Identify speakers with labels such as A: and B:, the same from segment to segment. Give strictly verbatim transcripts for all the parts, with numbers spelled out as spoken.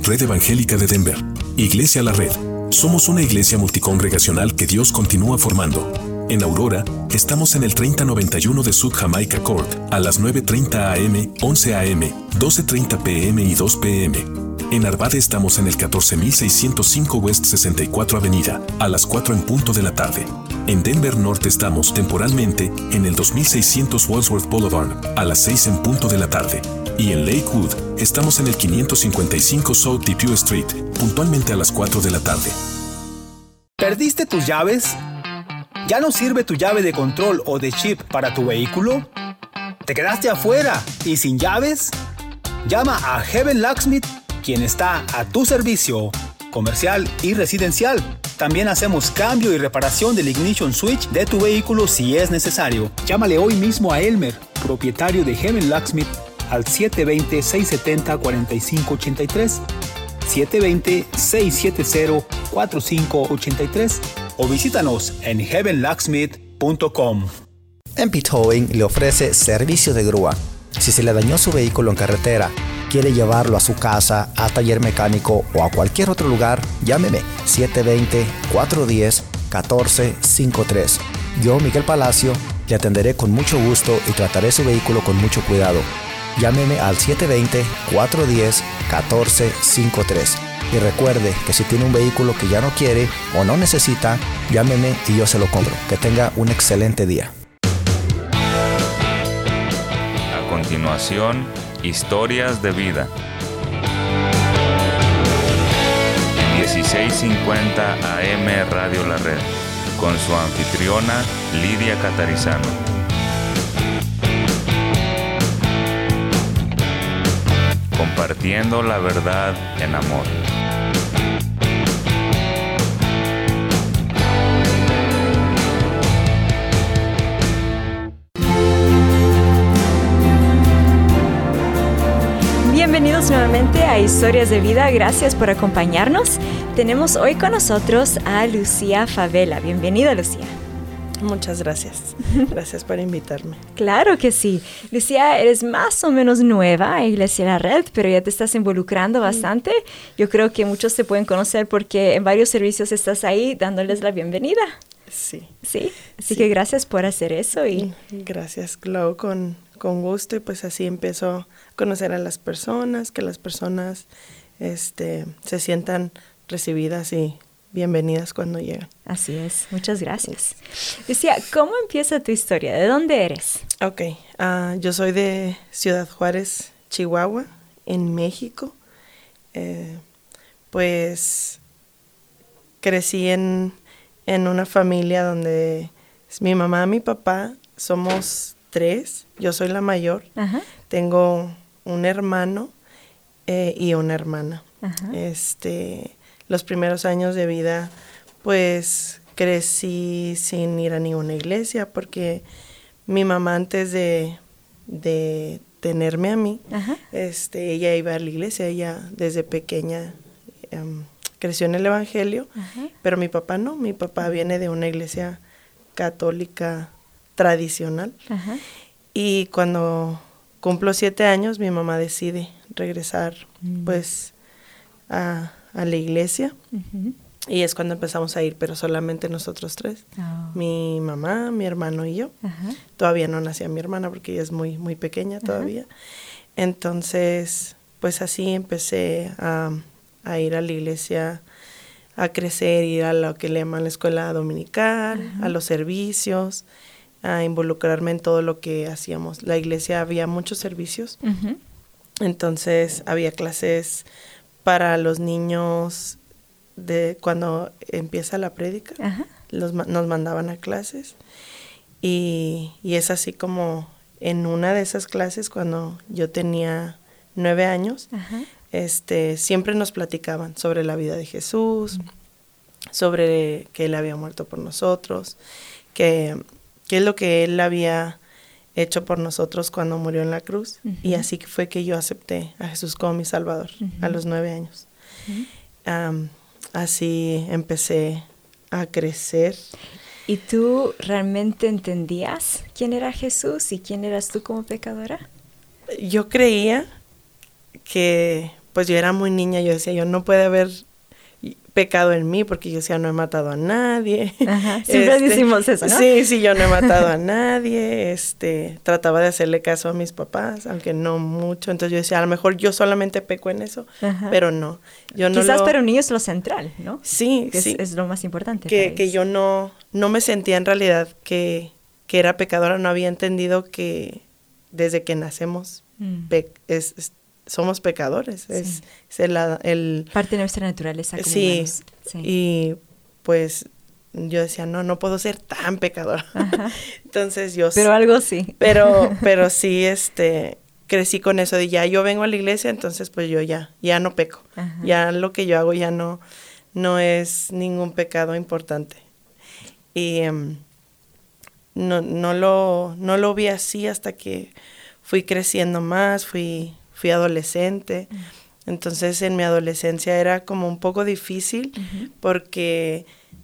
A: Red Evangélica de Denver. Iglesia La Red. Somos una iglesia multicongregacional que Dios continúa formando. En Aurora, estamos en el treinta noventa y uno de South Jamaica Court, a las nueve treinta a eme, once a eme, doce treinta pe eme y dos pe eme. En Arvada estamos en el catorce mil seiscientos cinco West sesenta y cuatro Avenida, a las cuatro en punto de la tarde. En Denver Norte estamos temporalmente en el dos mil seiscientos Wadsworth Boulevard, a las seis en punto de la tarde. Y en Lakewood, estamos en el quinientos cincuenta y cinco South Depew Street, puntualmente a las cuatro de la tarde.
B: ¿Perdiste tus llaves? ¿Ya no sirve tu llave de control o de chip para tu vehículo? ¿Te quedaste afuera y sin llaves? Llama a Heaven Locksmith, quien está a tu servicio, comercial y residencial. También hacemos cambio y reparación del ignition switch de tu vehículo si es necesario. Llámale hoy mismo a Elmer, propietario de Heaven Locksmith, al siete dos cero, seis siete cero, cuatro cinco ocho tres, siete dos cero, seis siete cero, cuatro cinco ocho tres, o visítanos en heaven locksmith punto com.
C: M P Towing le ofrece servicio de grúa. Si se le dañó su vehículo en carretera, quiere llevarlo a su casa, a taller mecánico o a cualquier otro lugar, llámeme siete dos cero, cuatro uno cero, uno cuatro cinco tres. Yo, Miguel Palacio, le atenderé con mucho gusto y trataré su vehículo con mucho cuidado. Llámeme al siete dos cero, cuatro uno cero, uno cuatro cinco tres. Y recuerde que si tiene un vehículo que ya no quiere o no necesita, llámeme y yo se lo compro. Que tenga un excelente día.
D: A continuación, Historias de Vida. dieciséis cincuenta A M Radio La Red, con su anfitriona Lidia Catarizano. Compartiendo la verdad en amor.
E: Bienvenidos nuevamente a Historias de Vida. Gracias por acompañarnos. Tenemos hoy con nosotros a Lucía Favela. Bienvenida, Lucía.
F: Muchas gracias. Gracias por invitarme.
E: Claro que sí. Lucía, eres más o menos nueva en Iglesia La Red, pero ya te estás involucrando bastante. Yo creo que muchos te pueden conocer porque en varios servicios estás ahí dándoles la bienvenida.
F: Sí.
E: Sí. Así
F: sí.
E: que gracias por hacer eso. Y
F: gracias, Clau, con, con gusto. Y pues así empiezo a conocer a las personas, que las personas este, se sientan recibidas y bienvenidas cuando llegan.
E: Así es, muchas gracias. Lucía, ¿cómo empieza tu historia? ¿De dónde eres?
F: Ok, uh, yo soy de Ciudad Juárez, Chihuahua, en México. Eh, pues crecí en, en una familia donde mi mamá, mi papá, somos tres. Yo soy la mayor. Ajá. Tengo un hermano eh, y una hermana. Ajá. Este... Los primeros años de vida, pues, crecí sin ir a ninguna iglesia porque mi mamá antes de, de tenerme a mí, Ajá. este, ella iba a la iglesia, ella desde pequeña um, creció en el Evangelio, Ajá. pero mi papá no, mi papá viene de una iglesia católica tradicional. Ajá. Y cuando cumplo siete años, mi mamá decide regresar, mm. pues, a... a la iglesia, uh-huh. y es cuando empezamos a ir, pero solamente nosotros tres, oh. mi mamá, mi hermano y yo. Uh-huh. Todavía no nacía mi hermana porque ella es muy, muy pequeña todavía. Uh-huh. Entonces, pues así empecé a, a ir a la iglesia, a crecer, ir a lo que le llaman la escuela dominical, uh-huh. a los servicios, a involucrarme en todo lo que hacíamos. La iglesia había muchos servicios, uh-huh. entonces había clases para los niños de cuando empieza la prédica, Ajá. los, nos mandaban a clases y, y es así como en una de esas clases cuando yo tenía nueve años, Ajá. este siempre nos platicaban sobre la vida de Jesús, uh-huh. sobre que Él había muerto por nosotros, que, que es lo que Él había hecho por nosotros cuando murió en la cruz. Uh-huh. Y así fue que yo acepté a Jesús como mi Salvador, uh-huh. a los nueve años. Uh-huh. Um, así empecé a crecer.
E: ¿Y tú realmente entendías quién era Jesús y quién eras tú como pecadora?
F: Yo creía que pues yo era muy niña, yo decía, yo no puede haber pecado en mí, porque yo decía, no he matado a nadie.
E: Ajá, siempre este, decimos eso, ¿no?
F: Sí, sí, yo no he matado a nadie, este, trataba de hacerle caso a mis papás, aunque no mucho, entonces yo decía, a lo mejor yo solamente peco en eso, Ajá. pero no. Yo no
E: Quizás
F: lo...
E: para un niño es lo central, ¿no?
F: Sí,
E: que
F: sí.
E: Es, es lo más importante.
F: Que, que yo no, no me sentía en realidad que, que era pecadora, no había entendido que desde que nacemos mm. pe- es, es somos pecadores, sí. es, es el, el...
E: parte de nuestra naturaleza como
F: sí,
E: humanos. Sí,
F: y pues yo decía, no, no puedo ser tan pecadora. Ajá. Entonces yo...
E: Pero algo sí.
F: Pero, pero sí, este, crecí con eso de ya yo vengo a la iglesia, entonces pues yo ya, ya no peco. Ajá. Ya lo que yo hago ya no, no es ningún pecado importante. Y um, no, no, lo, no lo vi así hasta que fui creciendo más, fui... Fui adolescente, uh-huh. entonces en mi adolescencia era como un poco difícil uh-huh. porque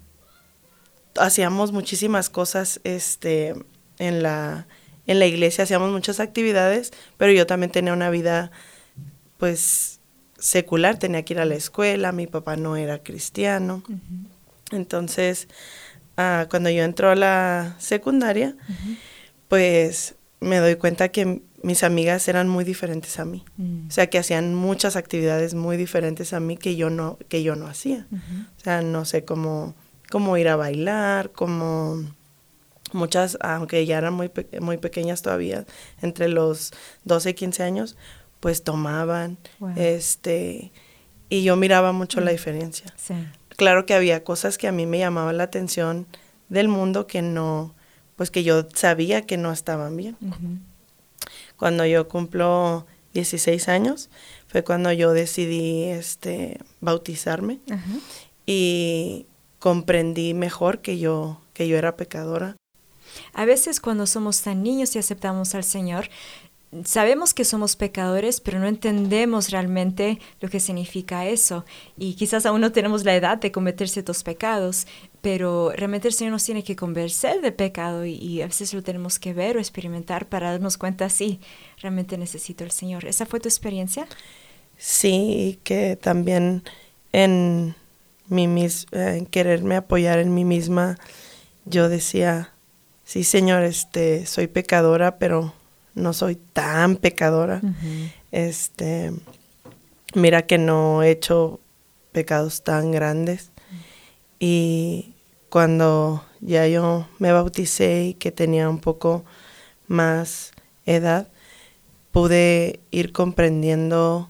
F: hacíamos muchísimas cosas este, en la, en la iglesia, hacíamos muchas actividades, pero yo también tenía una vida pues secular, tenía que ir a la escuela, mi papá no era cristiano, uh-huh. entonces uh, cuando yo entro a la secundaria, uh-huh. pues me doy cuenta que mis amigas eran muy diferentes a mí. Mm. O sea, que hacían muchas actividades muy diferentes a mí que yo no, que yo no hacía. Uh-huh. O sea, no sé, cómo, cómo ir a bailar, cómo muchas, aunque ya eran muy, pe- muy pequeñas todavía, entre los doce y quince años, pues tomaban, wow. este, y yo miraba mucho mm. la diferencia.
E: Sí.
F: Claro que había cosas que a mí me llamaban la atención del mundo que no, pues que yo sabía que no estaban bien. Uh-huh. Cuando yo cumplo dieciséis años, fue cuando yo decidí este, bautizarme uh-huh. y comprendí mejor que yo, que yo era pecadora.
E: A veces cuando somos tan niños y aceptamos al Señor, sabemos que somos pecadores, pero no entendemos realmente lo que significa eso. Y quizás aún no tenemos la edad de cometer ciertos pecados, pero realmente el Señor nos tiene que convencer de pecado y, y a veces lo tenemos que ver o experimentar para darnos cuenta, sí, realmente necesito al Señor. ¿Esa fue tu experiencia?
F: Sí, que también en mí mis, eh, en quererme apoyar en mí misma, yo decía, sí, Señor, este, soy pecadora, pero no soy tan pecadora. Uh-huh. Este, mira que no he hecho pecados tan grandes. Uh-huh. Y cuando ya yo me bauticé y que tenía un poco más edad, pude ir comprendiendo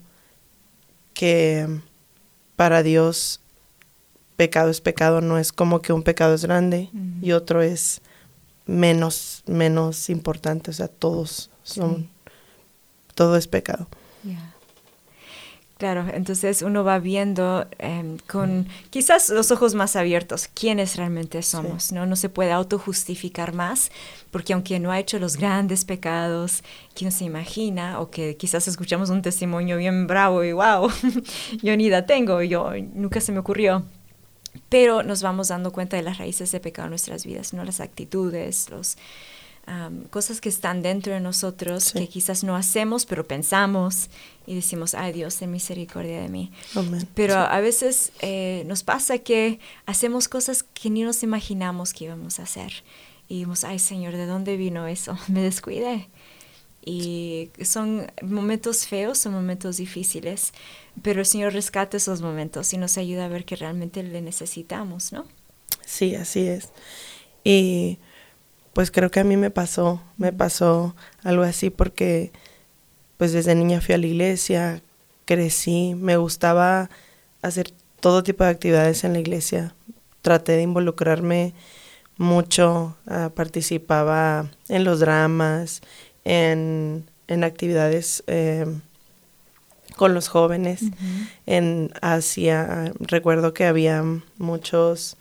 F: que para Dios pecado es pecado, no es como que un pecado es grande uh-huh. y otro es menos, menos importante, o sea, todos son, sí. todo es pecado.
E: Yeah. Claro, entonces uno va viendo eh, con quizás los ojos más abiertos quiénes realmente somos, sí. ¿no? No se puede autojustificar más, porque aunque no ha hecho los grandes pecados que uno se imagina, o que quizás escuchamos un testimonio bien bravo y wow, yo ni la tengo, yo nunca se me ocurrió. Pero nos vamos dando cuenta de las raíces de pecado en nuestras vidas, ¿no? Las actitudes, los, um, cosas que están dentro de nosotros, sí. que quizás no hacemos, pero pensamos y decimos, ay Dios, ten misericordia de mí.
F: Amén.
E: Pero
F: sí.
E: a veces eh, nos pasa que hacemos cosas que ni nos imaginamos que íbamos a hacer. Y decimos, ay Señor, ¿de dónde vino eso? Me descuidé. Y son momentos feos, son momentos difíciles, pero el Señor rescata esos momentos y nos ayuda a ver que realmente le necesitamos, ¿no?
F: Sí, así es. Y pues creo que a mí me pasó, me pasó algo así porque pues desde niña fui a la iglesia, crecí, me gustaba hacer todo tipo de actividades en la iglesia. Traté de involucrarme mucho, uh, participaba en los dramas, en, en actividades eh, con los jóvenes. Uh-huh. En Asia, recuerdo que había muchos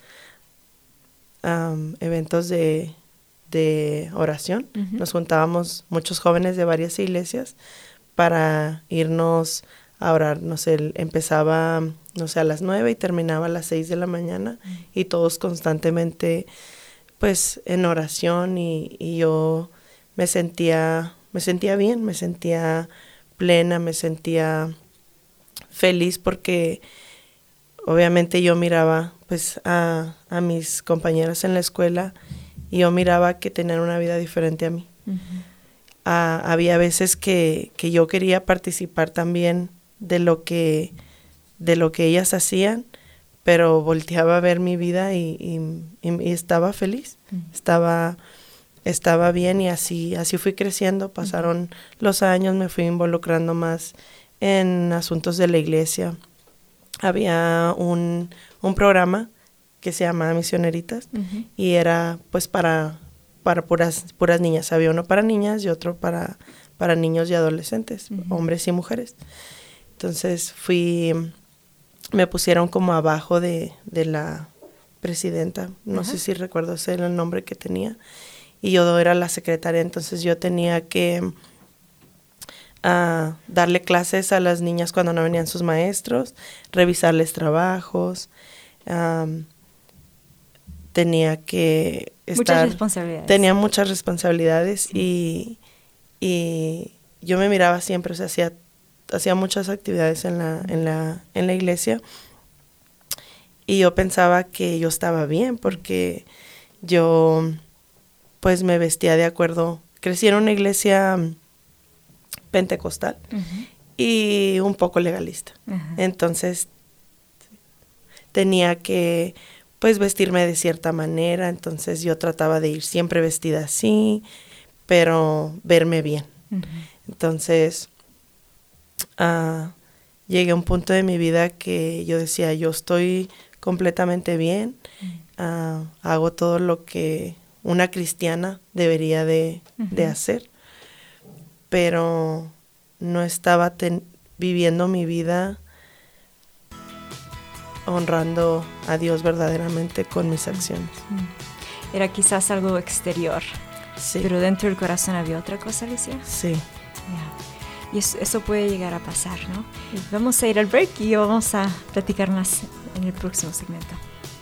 F: um, eventos de, de oración. Uh-huh. Nos juntábamos muchos jóvenes de varias iglesias para irnos a orar. No sé, empezaba, no sé, a las nueve y terminaba a las seis de la mañana. Uh-huh. Y todos constantemente, pues, en oración y, y yo me sentía, me sentía bien, me sentía plena, me sentía feliz porque obviamente yo miraba pues a, a mis compañeras en la escuela y yo miraba que tenían una vida diferente a mí. Uh-huh. Uh, había veces que, que yo quería participar también de lo que, de lo que ellas hacían, pero volteaba a ver mi vida y, y, y, y estaba feliz, uh-huh. estaba, estaba bien y así, así fui creciendo. Pasaron uh-huh. los años, me fui involucrando más en asuntos de la iglesia. Había un, un programa que se llamaba Misioneritas uh-huh. y era pues para, para puras, puras niñas. Había uno para niñas y otro para, para niños y adolescentes, uh-huh. hombres y mujeres. Entonces fui, me pusieron como abajo de, de la presidenta, no uh-huh. sé si recuerdo ese era el nombre que tenía, y yo era la secretaria, entonces yo tenía que a darle clases a las niñas cuando no venían sus maestros, revisarles trabajos, um, tenía que estar...
E: Muchas responsabilidades.
F: Tenía muchas responsabilidades sí. y, y yo me miraba siempre, o sea, hacía, hacía muchas actividades en la, en la, en la iglesia y yo pensaba que yo estaba bien porque yo pues me vestía de acuerdo, crecí en una iglesia pentecostal uh-huh. y un poco legalista. Uh-huh. Entonces tenía que pues vestirme de cierta manera, entonces yo trataba de ir siempre vestida así, pero verme bien. Uh-huh. Entonces uh, llegué a un punto de mi vida que yo decía, yo estoy completamente bien, uh-huh. uh, hago todo lo que una cristiana debería de, uh-huh. de hacer, pero no estaba ten- viviendo mi vida honrando a Dios verdaderamente con mis acciones.
E: Era quizás algo exterior, sí. pero dentro del corazón había otra cosa, Alicia.
F: Sí.
E: Yeah. Y eso, eso puede llegar a pasar, ¿no? Sí. Vamos a ir al break y vamos a platicar más en el próximo segmento.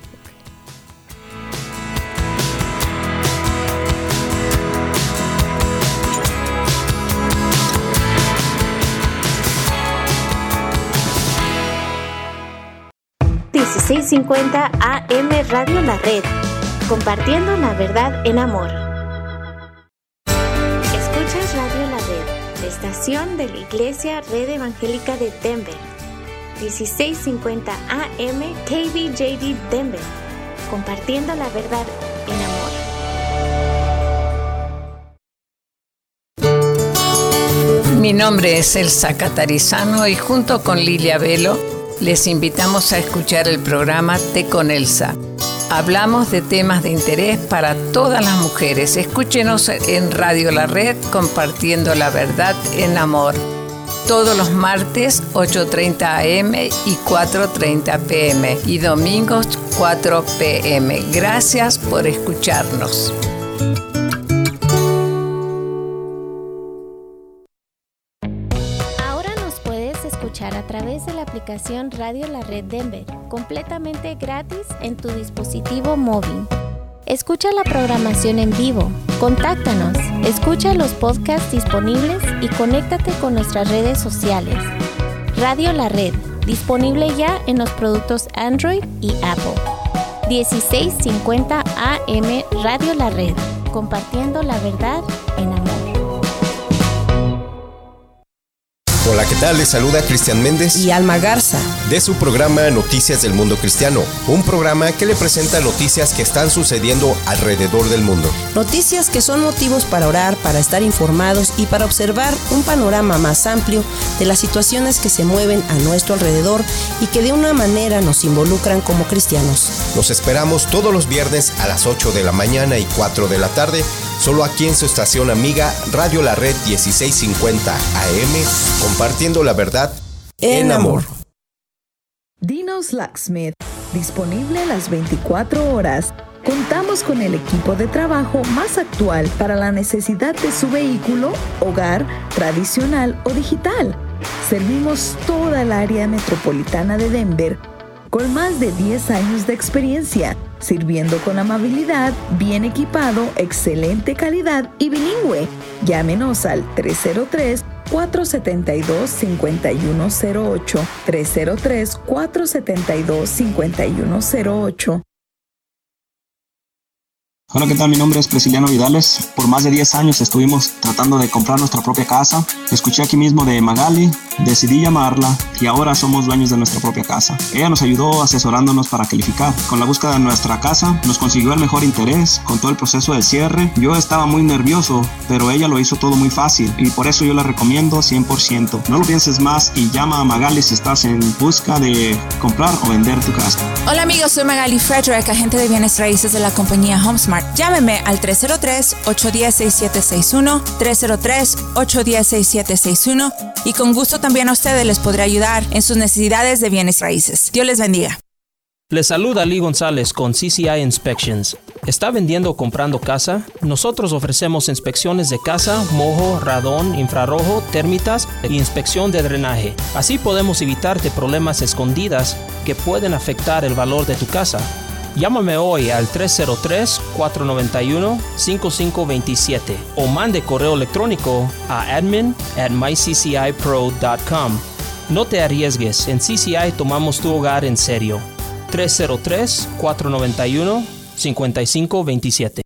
G: dieciséis cincuenta A M Radio La Red, compartiendo la verdad en amor. Escuchas Radio La Red, estación de la Iglesia Red Evangélica de Denver. dieciséis cincuenta A M K B J D Denver, compartiendo la verdad en amor.
H: Mi nombre es Elsa Catarizano y junto con Lilia Velo les invitamos a escuchar el programa Té con Elsa. Hablamos de temas de interés para todas las mujeres. Escúchenos en Radio La Red, compartiendo la verdad en amor. Todos los martes, ocho treinta A M y cuatro treinta P M. Y domingos, cuatro P M. Gracias por escucharnos.
G: A través de la aplicación Radio La Red Denver, completamente gratis en tu dispositivo móvil. Escucha la programación en vivo, contáctanos, escucha los podcasts disponibles y conéctate con nuestras redes sociales. Radio La Red, disponible ya en los productos Android y Apple. dieciséis cincuenta A M Radio La Red, compartiendo la verdad en amor.
I: Hola, ¿qué tal? Les saluda Cristian Méndez
J: y Alma Garza
I: de su programa Noticias del Mundo Cristiano, un programa que le presenta noticias que están sucediendo alrededor del mundo.
J: Noticias que son motivos para orar, para estar informados y para observar un panorama más amplio de las situaciones que se mueven a nuestro alrededor y que de una manera nos involucran como cristianos.
I: Los esperamos todos los viernes a las ocho de la mañana y cuatro de la tarde, solo aquí en su estación amiga Radio La Red dieciséis cincuenta A M, compartiendo la verdad en, en amor.
K: Dino's Locksmith, disponible las veinticuatro horas. Contamos con el equipo de trabajo más actual para la necesidad de su vehículo, hogar, tradicional o digital. Servimos toda el área metropolitana de Denver con más de diez años de experiencia, sirviendo con amabilidad, bien equipado, excelente calidad y bilingüe. Llámenos al tres cero tres, cuatro siete dos, cinco uno cero ocho. tres cero tres, cuatro siete dos, cinco uno cero ocho.
L: Hola, ¿qué tal? Mi nombre es Prisciliano Vidales. Por más de diez años estuvimos tratando de comprar nuestra propia casa. Escuché aquí mismo de Magali, decidí llamarla y ahora somos dueños de nuestra propia casa. Ella nos ayudó asesorándonos para calificar. Con la búsqueda de nuestra casa nos consiguió el mejor interés con todo el proceso del cierre. Yo estaba muy nervioso, pero ella lo hizo todo muy fácil y por eso yo la recomiendo cien por ciento. No lo pienses más y llama a Magali si estás en busca de comprar o vender tu casa.
M: Hola amigos, soy Magali Frederick, agente de bienes raíces de la compañía HomeSmart. Llámeme al tres cero tres, ocho uno cero, seis siete seis uno, tres cero tres, ocho uno cero, seis siete seis uno y con gusto también a ustedes les podré ayudar en sus necesidades de bienes raíces. Dios les bendiga.
N: Les saluda Lee González con C C I Inspections. ¿Está vendiendo o comprando casa? Nosotros ofrecemos inspecciones de casa, mojo, radón, infrarrojo, térmitas e inspección de drenaje. Así podemos evitarte problemas escondidas que pueden afectar el valor de tu casa. Llámame hoy al tres cero tres, cuatro nueve uno, cinco cinco dos siete o mande correo electrónico a admin at my c c i pro dot com. No te arriesgues, en C C I tomamos tu hogar en serio. tres cero tres, cuatro nueve uno, cinco cinco dos siete.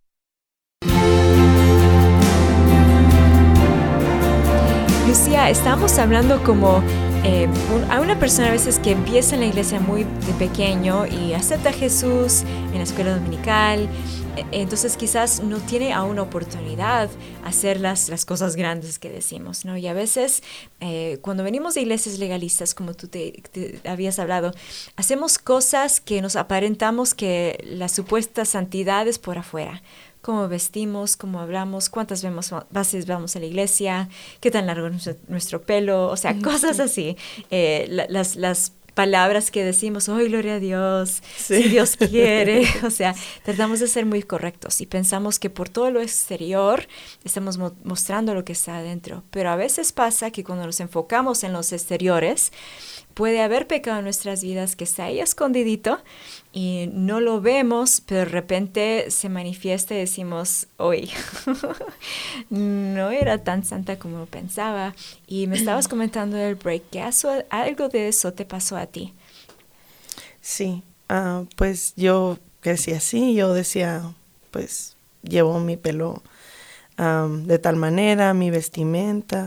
E: Lucía, estamos hablando como eh, un, a una persona a veces que empieza en la iglesia muy de pequeño y acepta a Jesús en la escuela dominical, eh, entonces quizás no tiene aún oportunidad hacer las, las cosas grandes que decimos, ¿no? Y a veces eh, cuando venimos de iglesias legalistas, como tú te, te habías hablado, hacemos cosas que nos aparentamos que la supuesta santidad es por afuera. Cómo vestimos, cómo hablamos, cuántas vemos, veces vamos a la iglesia, qué tan largo es nuestro, nuestro pelo, o sea, cosas así. Eh, la, las, las palabras que decimos, ¡oh, gloria a Dios! Sí. Si Dios quiere. O sea, tratamos de ser muy correctos y pensamos que por todo lo exterior estamos mo- mostrando lo que está adentro. Pero a veces pasa que cuando nos enfocamos en los exteriores, puede haber pecado en nuestras vidas que está ahí escondidito y no lo vemos, pero de repente se manifiesta y decimos, hoy no era tan santa como pensaba. Y me estabas comentando en el break que algo de eso te pasó a ti.
F: Sí, uh, pues yo crecí así, yo decía, pues llevo mi pelo um, de tal manera, mi vestimenta.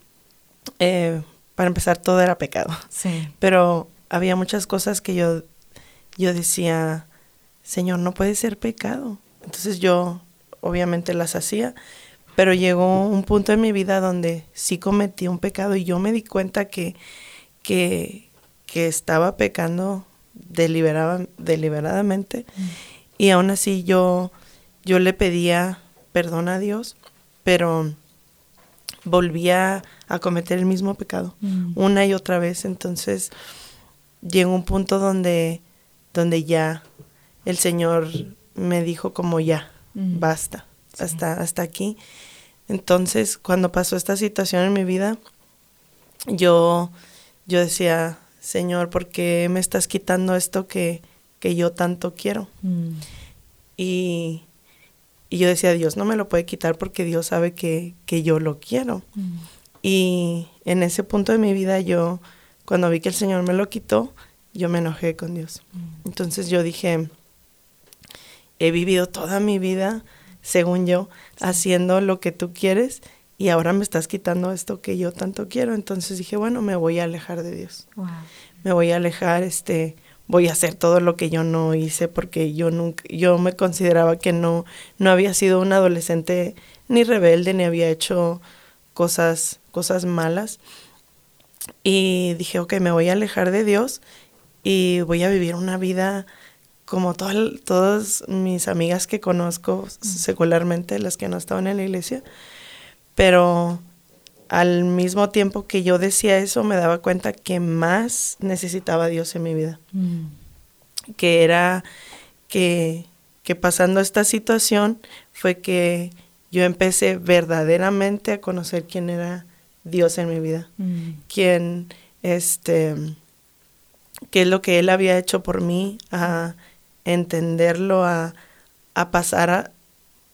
F: Eh, para empezar, todo era pecado.
E: Sí.
F: Pero había muchas cosas que yo, yo decía, Señor, no puede ser pecado. Entonces yo obviamente las hacía, pero llegó un punto en mi vida donde sí cometí un pecado y yo me di cuenta que, que, que estaba pecando deliberada, deliberadamente. Mm. Y aún así yo, yo le pedía perdón a Dios, pero volvía a cometer el mismo pecado mm. una y otra vez. Entonces llegó un punto donde, donde ya el Señor me dijo como ya, mm. basta, sí. hasta, hasta aquí. Entonces cuando pasó esta situación en mi vida, yo, yo decía, Señor, ¿por qué me estás quitando esto que, que yo tanto quiero? Mm. Y Y yo decía, Dios no me lo puede quitar porque Dios sabe que, que yo lo quiero. Mm. Y en ese punto de mi vida, yo, cuando vi que el Señor me lo quitó, yo me enojé con Dios. Mm. Entonces yo dije, he vivido toda mi vida, según yo, sí. haciendo lo que tú quieres y ahora me estás quitando esto que yo tanto quiero. Entonces dije, bueno, me voy a alejar de Dios. Wow. Me voy a alejar, este... voy a hacer todo lo que yo no hice porque yo nunca, yo me consideraba que no, no había sido una adolescente ni rebelde, ni había hecho cosas, cosas malas. Y dije, ok, me voy a alejar de Dios y voy a vivir una vida como todas, todas mis amigas que conozco mm. secularmente, las que no estaban en la iglesia. Pero al mismo tiempo que yo decía eso, me daba cuenta que más necesitaba a Dios en mi vida. Mm. Que era que, que pasando esta situación fue que yo empecé verdaderamente a conocer quién era Dios en mi vida. Mm. Quién, este, qué es lo que Él había hecho por mí, a entenderlo, a, a pasar a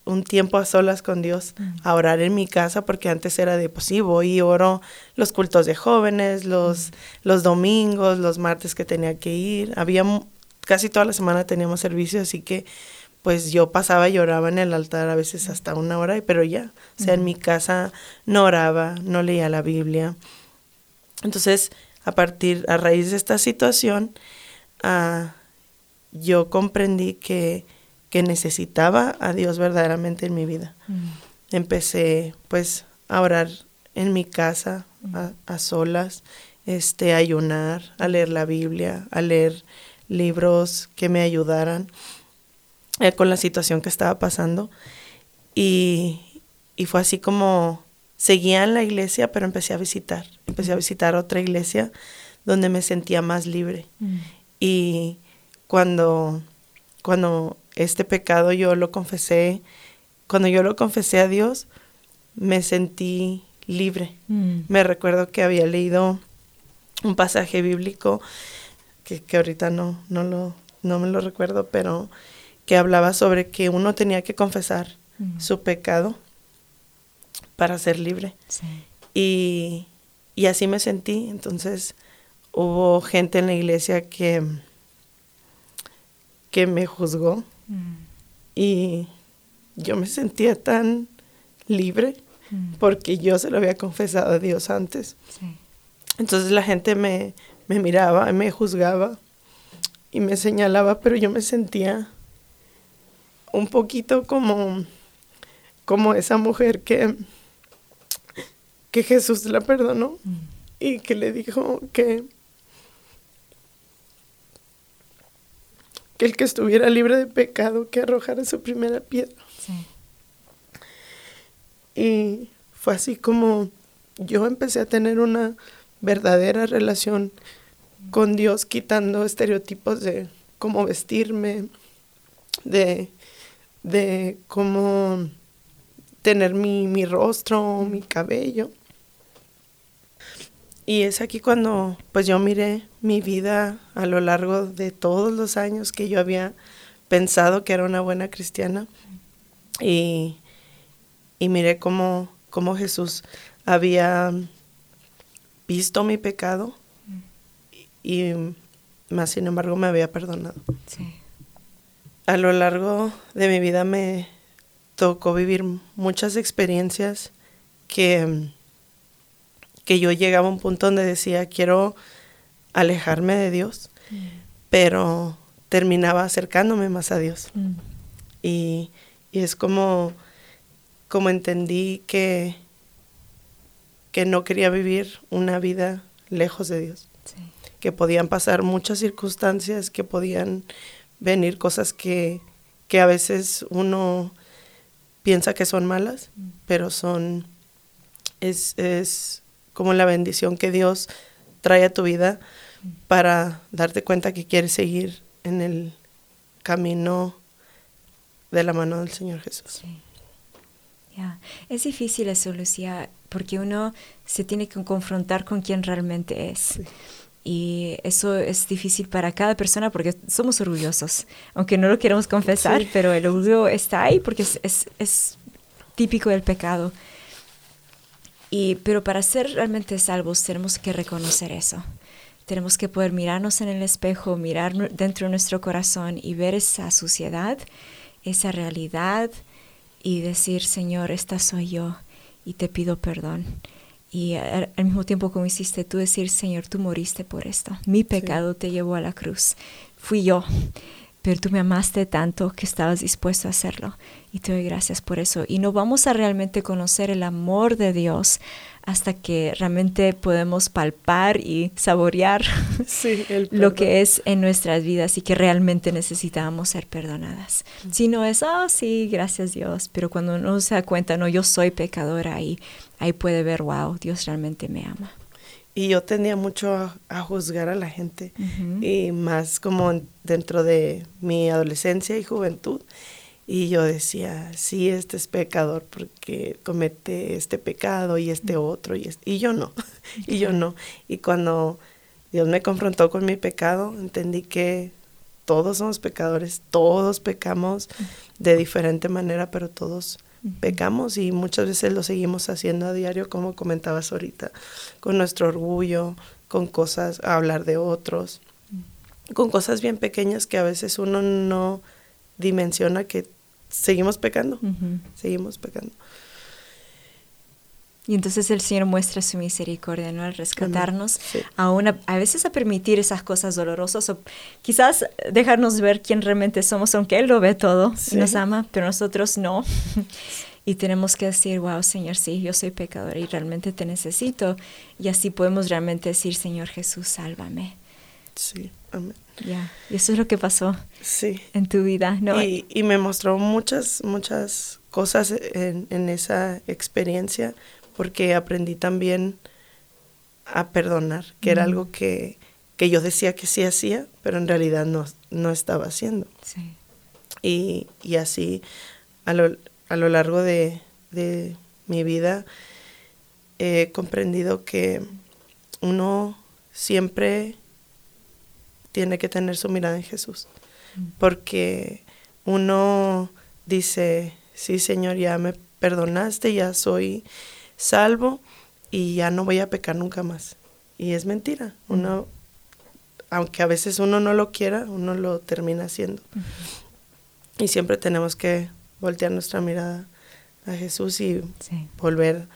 F: un tiempo a solas con Dios, a orar en mi casa, porque antes era de, pues sí, voy y oro los cultos de jóvenes, los, los domingos, los martes que tenía que ir. Había, casi toda la semana teníamos servicio, así que pues yo pasaba y oraba en el altar a veces hasta una hora, pero ya, o sea, en mi casa no oraba, no leía la Biblia. Entonces, a partir, a raíz de esta situación, uh, yo comprendí que que necesitaba a Dios verdaderamente en mi vida. Mm. Empecé, pues, a orar en mi casa, mm. a, a solas, este, a ayunar, a leer la Biblia, a leer libros que me ayudaran eh, con la situación que estaba pasando. Y, y fue así como seguía en la iglesia, pero empecé a visitar. Empecé mm. a visitar otra iglesia donde me sentía más libre. Mm. Y cuando, cuando este pecado yo lo confesé, cuando yo lo confesé a Dios, me sentí libre. Mm. Me recuerdo que había leído un pasaje bíblico, que, que ahorita no, no, lo, no me lo recuerdo, pero que hablaba sobre que uno tenía que confesar mm. su pecado para ser libre. Sí. Y, y así me sentí. Entonces hubo gente en la iglesia que, que me juzgó. Mm. Y yo me sentía tan libre mm. porque yo se lo había confesado a Dios antes. Sí. Entonces la gente me, me miraba, me juzgaba y me señalaba, pero yo me sentía un poquito como, como esa mujer que, que Jesús la perdonó mm. y que le dijo que que el que estuviera libre de pecado, que arrojara su primera piedra. Sí. Y fue así como yo empecé a tener una verdadera relación con Dios, quitando estereotipos de cómo vestirme, de, de cómo tener mi, mi rostro, mi cabello. Y es aquí cuando pues yo miré mi vida a lo largo de todos los años que yo había pensado que era una buena cristiana. Y, y miré cómo, cómo Jesús había visto mi pecado y, y más sin embargo me había perdonado. Sí. A lo largo de mi vida me tocó vivir muchas experiencias que... que yo llegaba a un punto donde decía, quiero alejarme de Dios, mm. pero terminaba acercándome más a Dios. Mm. Y, y es como, como entendí que, que no quería vivir una vida lejos de Dios. Sí. Que podían pasar muchas circunstancias, que podían venir cosas que, que a veces uno piensa que son malas, mm. pero son... es, es como la bendición que Dios trae a tu vida para darte cuenta que quieres seguir en el camino de la mano del Señor Jesús.
E: Sí. Yeah. Es difícil eso, Lucía, porque uno se tiene que confrontar con quién realmente es. Sí. Y eso es difícil para cada persona porque somos orgullosos, aunque no lo queramos confesar, sí. pero el orgullo está ahí porque es, es, es típico del pecado. Y, pero para ser realmente salvos tenemos que reconocer eso. Tenemos que poder mirarnos en el espejo, mirar dentro de nuestro corazón y ver esa suciedad, esa realidad y decir, Señor, esta soy yo y te pido perdón. Y al, al mismo tiempo como hiciste tú, decir, Señor, tú moriste por esto. Mi pecado sí. te llevó a la cruz. Fui yo. Pero tú me amaste tanto que estabas dispuesto a hacerlo. Y te doy gracias por eso. Y no vamos a realmente conocer el amor de Dios hasta que realmente podemos palpar y saborear sí, lo que es en nuestras vidas y que realmente necesitamos ser perdonadas. Mm. Si no es, oh sí, gracias Dios. Pero cuando uno se da cuenta, no, yo soy pecadora, ahí, ahí puede ver, wow, Dios realmente me ama.
F: Y yo tendía mucho a, a juzgar a la gente, uh-huh. y más como dentro de mi adolescencia y juventud. Y yo decía, sí, este es pecador porque comete este pecado y este otro. Y, este, y yo no, y yo no. Y cuando Dios me confrontó con mi pecado, entendí que todos somos pecadores, todos pecamos de diferente manera, pero todos uh-huh. pecamos y muchas veces lo seguimos haciendo a diario, como comentabas ahorita, con nuestro orgullo, con cosas, a hablar de otros, uh-huh. con cosas bien pequeñas que a veces uno no dimensiona que seguimos pecando, uh-huh. seguimos pecando.
E: Y entonces el Señor muestra su misericordia, ¿no? Al rescatarnos, sí. a, una, a veces a permitir esas cosas dolorosas, o quizás dejarnos ver quién realmente somos, aunque Él lo ve todo, sí. y nos ama, pero nosotros no. Y tenemos que decir, wow, Señor, sí, yo soy pecador y realmente te necesito. Y así podemos realmente decir, Señor Jesús, sálvame.
F: Sí, amén.
E: Yeah. Y eso es lo que pasó
F: sí.
E: en tu vida, ¿no?
F: Y, y me mostró muchas, muchas cosas en, en esa experiencia, porque aprendí también a perdonar, que mm. era algo que, que yo decía que sí hacía, pero en realidad no, no estaba haciendo.
E: Sí.
F: Y, y así, a lo, a lo largo de, de mi vida, he comprendido que uno siempre tiene que tener su mirada en Jesús, mm. porque uno dice, sí, Señor, ya me perdonaste, ya soy salvo y ya no voy a pecar nunca más. Y es mentira. Uno, uh-huh. aunque a veces uno no lo quiera, uno lo termina haciendo. Uh-huh. Y siempre tenemos que voltear nuestra mirada a Jesús y sí. volver,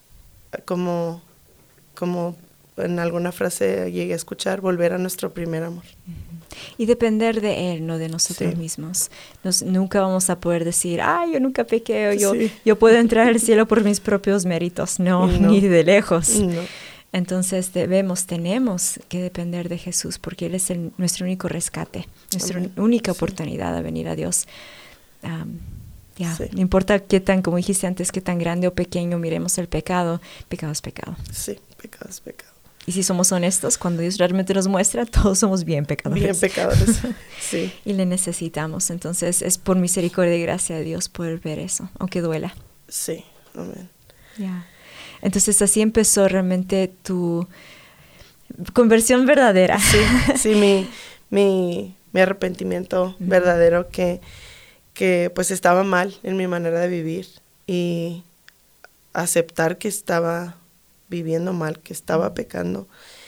F: como, como en alguna frase llegué a escuchar, volver a nuestro primer amor.
E: Uh-huh. Y depender de Él, no de nosotros sí. mismos. Nos, nunca vamos a poder decir, ay, yo nunca pequé, o yo, sí. yo puedo entrar al cielo por mis propios méritos. No, no. ni de lejos. No. Entonces debemos, tenemos que depender de Jesús, porque Él es el, nuestro único rescate, nuestra Amén. única sí. oportunidad de venir a Dios. Um, ya, sí. no importa qué tan, como dijiste antes, qué tan grande o pequeño miremos el pecado, pecado es pecado.
F: Sí, pecado es pecado.
E: Y si somos honestos, cuando Dios realmente nos muestra, todos somos bien pecadores.
F: Bien pecadores, sí.
E: Y le necesitamos. Entonces, es por misericordia y gracia de Dios poder ver eso, aunque duela.
F: Sí, amén.
E: Yeah. Entonces, así empezó realmente tu conversión verdadera.
F: Sí, sí, mi, mi, mi arrepentimiento mm. verdadero que, que pues estaba mal en mi manera de vivir y aceptar que estaba viviendo mal, que estaba pecando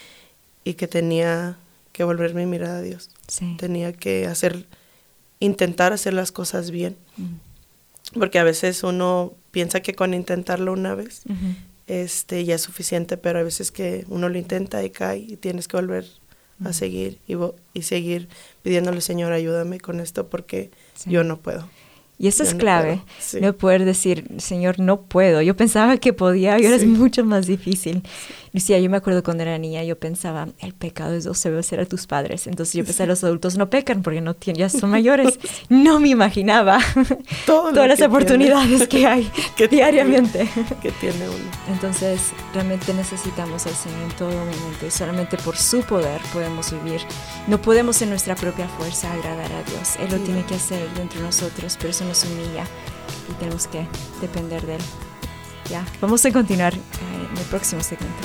F: y que tenía que volver mi mirada a Dios.
E: Sí.
F: Tenía que hacer, intentar hacer las cosas bien. Mm. Porque a veces uno piensa que con intentarlo una vez uh-huh. este, ya es suficiente, pero a veces que uno lo intenta y cae y tienes que volver uh-huh. a seguir y, vo- y seguir pidiéndole, Señor, ayúdame con esto porque sí. yo no puedo.
E: Y eso
F: Yo
E: es
F: no
E: clave,
F: puedo, sí.
E: no poder decir, Señor, no puedo. Yo pensaba que podía y ahora sí. es mucho más difícil. Sí. Lucía, yo me acuerdo cuando era niña, yo pensaba, el pecado es obedecer a tus padres. Entonces yo pensaba, los adultos no pecan porque no tienen, ya son mayores. No me imaginaba
F: Todo
E: todas las
F: que
E: oportunidades
F: tiene.
E: que hay
F: que
E: diariamente.
F: Que tiene uno.
E: Entonces realmente necesitamos al Señor en todo momento y solamente por su poder podemos vivir. No podemos en nuestra propia fuerza agradar a Dios. Él lo no. tiene que hacer dentro de nosotros, pero eso nos humilla y tenemos que depender de Él. Ya, vamos a continuar eh, en el próximo segmento.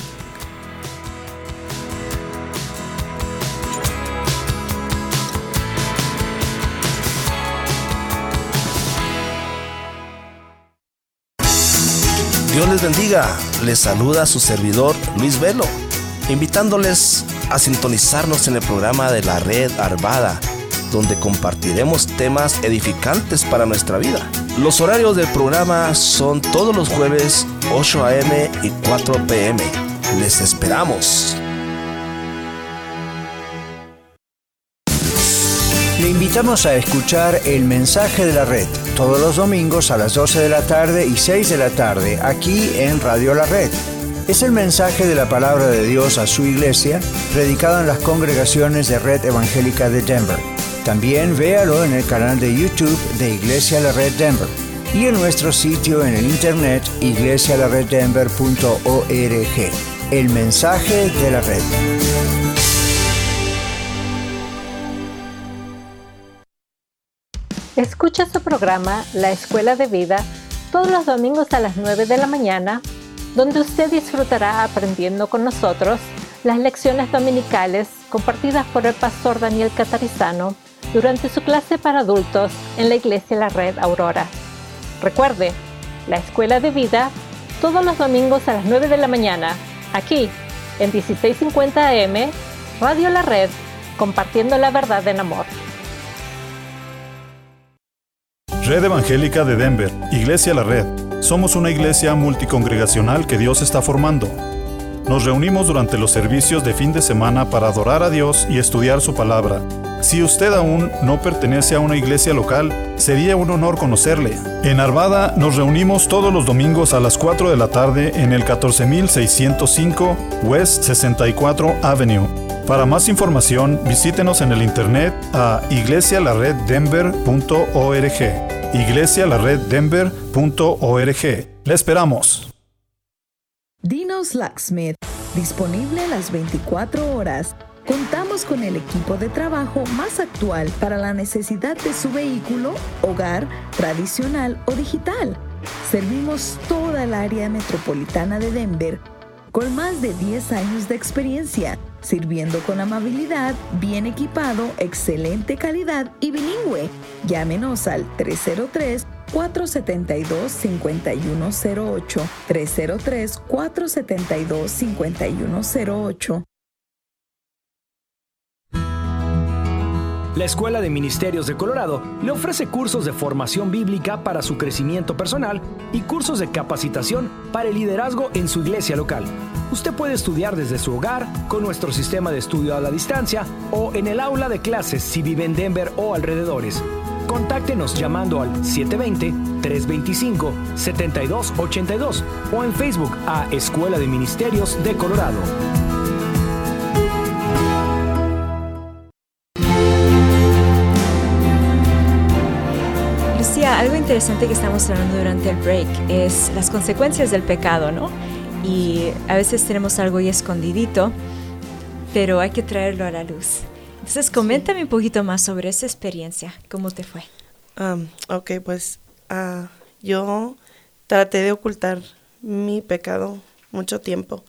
O: Dios les bendiga, les saluda su servidor Luis Velo, invitándoles a sintonizarnos en el programa de la Red Arvada, donde compartiremos temas edificantes para nuestra vida. Los horarios del programa son todos los jueves, ocho a.m. y cuatro p.m. Les esperamos.
P: Le invitamos a escuchar El Mensaje de la Red todos los domingos a las doce de la tarde y seis de la tarde aquí en Radio La Red. Es el mensaje de la palabra de Dios a su iglesia, predicado en las congregaciones de Red Evangélica de Denver. También véalo en el canal de YouTube de Iglesia La Red Denver y en nuestro sitio en el internet iglesia la red denver punto org. El Mensaje de la Red.
Q: Escucha su programa La Escuela de Vida todos los domingos a las nueve de la mañana, donde usted disfrutará aprendiendo con nosotros las lecciones dominicales compartidas por el pastor Daniel Catarizano durante su clase para adultos en la Iglesia La Red Aurora. Recuerde, la Escuela de Vida, todos los domingos a las nueve de la mañana, aquí en dieciséis cincuenta A M, Radio La Red, compartiendo la verdad en amor.
R: Red Evangélica de Denver, Iglesia La Red. Somos una iglesia multicongregacional que Dios está formando. Nos reunimos durante los servicios de fin de semana para adorar a Dios y estudiar su palabra. Si usted aún no pertenece a una iglesia local, sería un honor conocerle. En Arvada nos reunimos todos los domingos a las cuatro de la tarde en el catorce mil seiscientos cinco West sesenta y cuatro Avenue. Para más información, visítenos en el internet a iglesia la red denver punto org. iglesia la red denver punto org. ¡Le esperamos!
K: Dino's Locksmith, disponible las veinticuatro horas. Contamos con el equipo de trabajo más actual para la necesidad de su vehículo, hogar, tradicional o digital. Servimos toda el área metropolitana de Denver con más de diez años de experiencia, sirviendo con amabilidad, bien equipado, excelente calidad y bilingüe. Llámenos al tres cero tres, cuatro siete dos, cinco uno cero ocho, tres cero tres, cuatro siete dos, cinco uno cero ocho.
S: La Escuela de Ministerios de Colorado le ofrece cursos de formación bíblica para su crecimiento personal y cursos de capacitación para el liderazgo en su iglesia local. Usted puede estudiar desde su hogar con nuestro sistema de estudio a la distancia o en el aula de clases si vive en Denver o alrededores. Contáctenos llamando al siete dos cero, tres dos cinco, siete dos ocho dos o en Facebook a Escuela de Ministerios de Colorado.
E: Lucía, algo interesante que estamos hablando durante el break es las consecuencias del pecado, ¿no? Y a veces tenemos algo ahí escondidito, pero hay que traerlo a la luz. Entonces, coméntame un poquito más sobre esa experiencia. ¿Cómo te fue?
F: Um, ok, pues uh, yo traté de ocultar mi pecado mucho tiempo.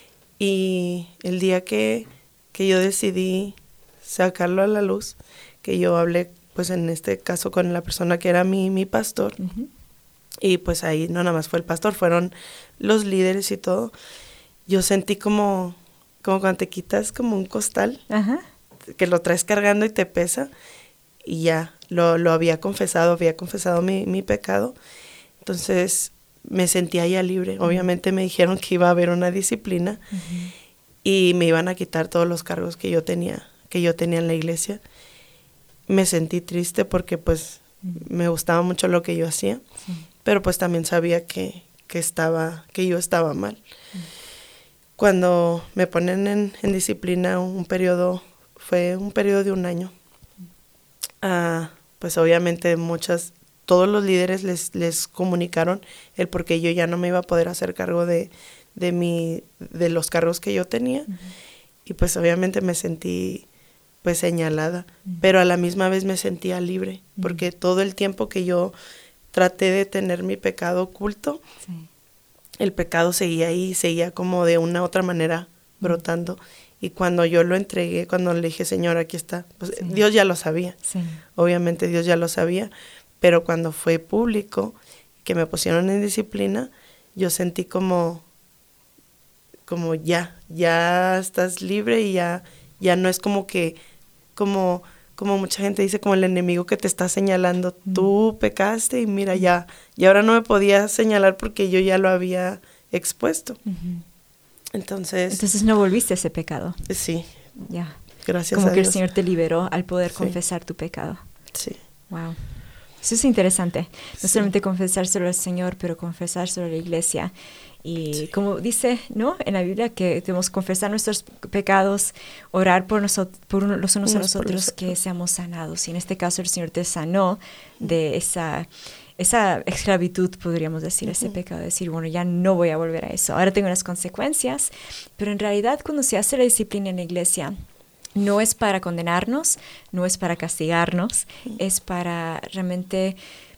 F: Y el día que, que yo decidí sacarlo a la luz, que yo hablé, pues en este caso con la persona que era mi, mi pastor, uh-huh. y pues ahí no nada más fue el pastor, fueron los líderes y todo, yo sentí como, como cuando te quitas como un costal, uh-huh. que lo traes cargando y te pesa, y ya, lo, lo había confesado, había confesado mi, mi pecado, entonces me sentía ya libre. Obviamente me dijeron que iba a haber una disciplina, uh-huh. y me iban a quitar todos los cargos que yo tenía, que yo tenía en la iglesia. Me sentí triste porque pues uh-huh. me gustaba mucho lo que yo hacía, sí. pero pues también sabía que, que, estaba, que yo estaba mal. Uh-huh. Cuando me ponen en, en disciplina un, un periodo, fue un periodo de un año, uh-huh. uh, pues obviamente muchas, todos los líderes les, les comunicaron el por qué yo ya no me iba a poder hacer cargo de, de, mi, de los cargos que yo tenía, uh-huh. y pues obviamente me sentí pues señalada, uh-huh. pero a la misma vez me sentía libre, uh-huh. porque todo el tiempo que yo traté de tener mi pecado oculto, sí. el pecado seguía ahí, seguía como de una otra manera brotando, uh-huh. y cuando yo lo entregué, cuando le dije, Señor, aquí está, pues sí. Dios ya lo sabía, sí. obviamente Dios ya lo sabía, pero cuando fue público, que me pusieron en disciplina, yo sentí como, como ya, ya estás libre y ya, ya no es como que, como, como mucha gente dice, como el enemigo que te está señalando, mm. tú pecaste y mira ya, y ahora no me podía señalar porque yo ya lo había expuesto. Uh-huh. Entonces.
E: Entonces no volviste a ese pecado.
F: Sí.
E: Ya.
F: Gracias
E: como
F: a
E: que
F: Dios.
E: El Señor te liberó al poder
F: sí.
E: confesar tu pecado.
F: Sí.
E: Wow. Eso es interesante. No
F: sí.
E: solamente confesárselo al Señor, pero confesárselo a la iglesia. Y sí. como dice, ¿no? En la Biblia que debemos confesar nuestros pecados, orar por, nosotros, por uno, los unos, unos a los otros, los que seamos sanados. Y en este caso el Señor te sanó de esa, esa esclavitud, podríamos decir, uh-huh. ese pecado. Decir, bueno, ya no voy a volver a eso. Ahora tengo las consecuencias. Pero en realidad cuando se hace la disciplina en la iglesia, no es para condenarnos, no es para castigarnos, uh-huh. es para realmente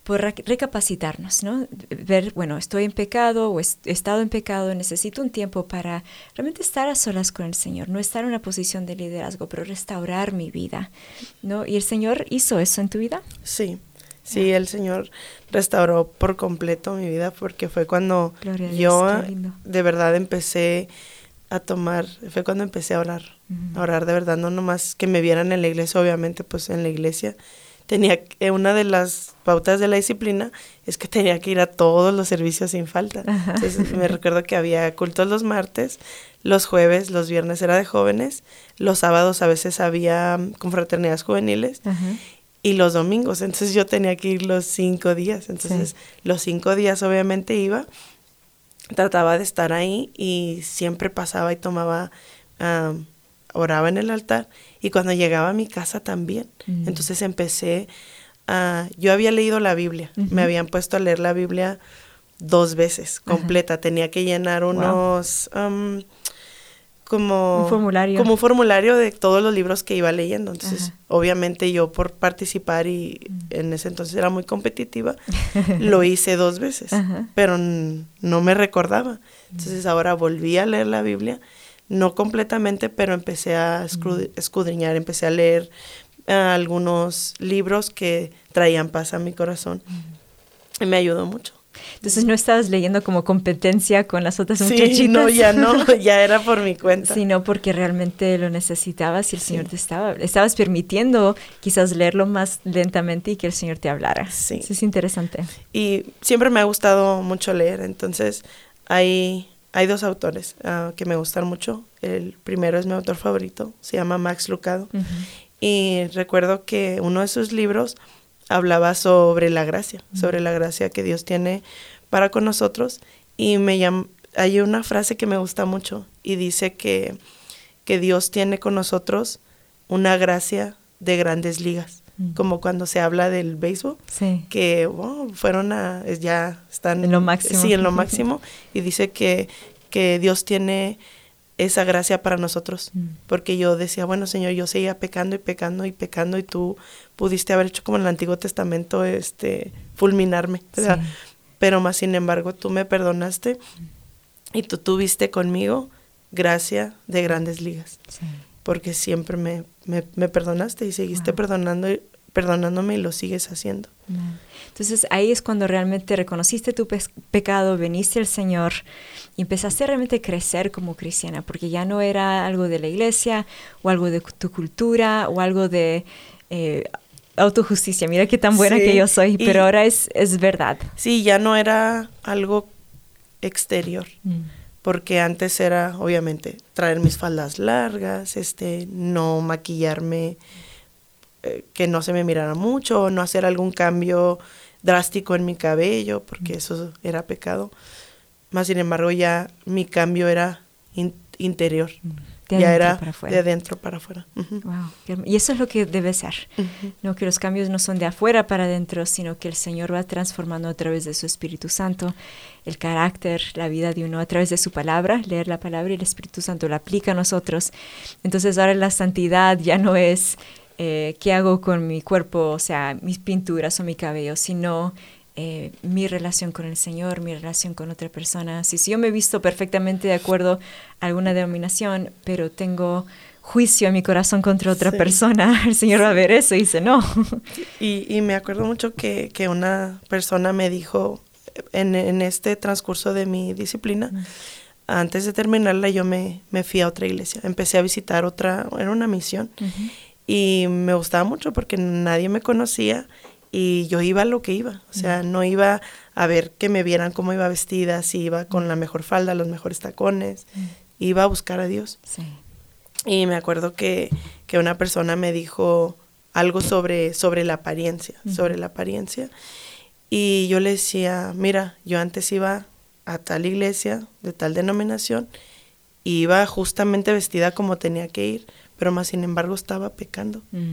E: por recapacitarnos, ¿no? Ver, bueno, estoy en pecado o he estado en pecado, necesito un tiempo para realmente estar a solas con el Señor, no estar en una posición de liderazgo, pero restaurar mi vida, ¿no? ¿Y el Señor hizo eso en tu vida?
F: Sí, sí, el Señor restauró por completo mi vida, porque fue cuando
E: Gloria a Dios,
F: yo
E: qué lindo.
F: de verdad empecé a tomar, fue cuando empecé a orar, uh-huh. a orar de verdad, no nomás que me vieran en la iglesia, obviamente pues en la iglesia tenía, eh, una de las pautas de la disciplina es que tenía que ir a todos los servicios sin falta. Uh-huh. Entonces me recuerdo que había cultos los martes, los jueves, los viernes era de jóvenes, los sábados a veces había confraternidades juveniles, uh-huh. y los domingos, entonces yo tenía que ir los cinco días, entonces sí. los cinco días obviamente iba, trataba de estar ahí y siempre pasaba y tomaba, um, oraba en el altar, y cuando llegaba a mi casa también, mm. entonces empecé, a, yo había leído la Biblia, uh-huh. me habían puesto a leer la Biblia dos veces, completa, uh-huh. tenía que llenar unos, wow. um, como
E: un formulario.
F: como un formulario de todos los libros que iba leyendo, entonces uh-huh. obviamente yo por participar y uh-huh. en ese entonces era muy competitiva, lo hice dos veces, uh-huh. pero n- no me recordaba, entonces uh-huh. ahora volví a leer la Biblia, no completamente, pero empecé a escud- uh-huh. escudriñar, empecé a leer uh, algunos libros que traían paz a mi corazón, uh-huh. y me ayudó mucho.
E: Entonces no estabas leyendo como competencia con las otras
F: sí,
E: muchachitas.
F: no, ya no, ya era por mi cuenta.
E: Sino porque realmente lo necesitabas y el sí. Señor te estaba, estabas permitiendo quizás leerlo más lentamente y que el Señor te hablara.
F: Sí.
E: Eso es interesante.
F: Y siempre me ha gustado mucho leer, entonces hay, hay dos autores uh, que me gustan mucho. El primero es mi autor favorito, se llama Max Lucado. Uh-huh. Y recuerdo que uno de sus libros hablaba sobre la gracia, uh-huh. sobre la gracia que Dios tiene para con nosotros, y me llam- hay una frase que me gusta mucho, y dice que, que Dios tiene con nosotros una gracia de grandes ligas, uh-huh. como cuando se habla del béisbol,
E: sí.
F: que wow, fueron a, ya están
E: en lo máximo,
F: sí, en lo máximo, y dice que, que Dios tiene esa gracia para nosotros, mm. porque yo decía, bueno, Señor, yo seguía pecando y pecando y pecando, y tú pudiste haber hecho como en el Antiguo Testamento, este, fulminarme, o sea, sí. pero más sin embargo tú me perdonaste mm. y tú tuviste conmigo gracia de grandes ligas, sí. porque siempre me, me, me perdonaste y seguiste wow. perdonando, perdonándome y lo sigues haciendo.
E: Mm. Entonces ahí es cuando realmente reconociste tu pe- pecado, viniste al Señor y empezaste a realmente crecer como cristiana, porque ya no era algo de la iglesia o algo de tu cultura o algo de eh, autojusticia. Mira qué tan buena sí, que yo soy, pero ahora es, es verdad.
F: Sí, ya no era algo exterior, mm. porque antes era obviamente traer mis faldas largas, este, no maquillarme, eh, que no se me mirara mucho, no hacer algún cambio drástico en mi cabello, porque eso era pecado. Más sin embargo, ya mi cambio era in- interior.
E: De
F: ya era
E: para
F: de adentro para afuera. Uh-huh.
E: Wow. Y eso es lo que debe ser. Uh-huh. No que los cambios no son de afuera para adentro, sino que el Señor va transformando a través de su Espíritu Santo el carácter, la vida de uno, a través de su palabra, leer la palabra, y el Espíritu Santo la aplica a nosotros. Entonces ahora la santidad ya no es Eh, qué hago con mi cuerpo, o sea, mis pinturas o mi cabello, sino eh, mi relación con el Señor, mi relación con otra persona. Si, si yo me he visto perfectamente de acuerdo a alguna denominación, pero tengo juicio en mi corazón contra otra sí. persona, el Señor va a ver eso y dice no.
F: Y, y me acuerdo mucho que, que una persona me dijo, en, en este transcurso de mi disciplina, mm. antes de terminarla yo me, me fui a otra iglesia, empecé a visitar otra, era una misión, uh-huh. y me gustaba mucho porque nadie me conocía y yo iba a lo que iba. O sea, no iba a ver que me vieran cómo iba vestida, si iba con la mejor falda, los mejores tacones. Iba a buscar a Dios.
E: Sí.
F: Y me acuerdo que, que una persona me dijo algo sobre, sobre la apariencia, uh-huh. sobre la apariencia. Y yo le decía, mira, yo antes iba a tal iglesia, de tal denominación, y iba justamente vestida como tenía que ir, pero más sin embargo estaba pecando. Mm.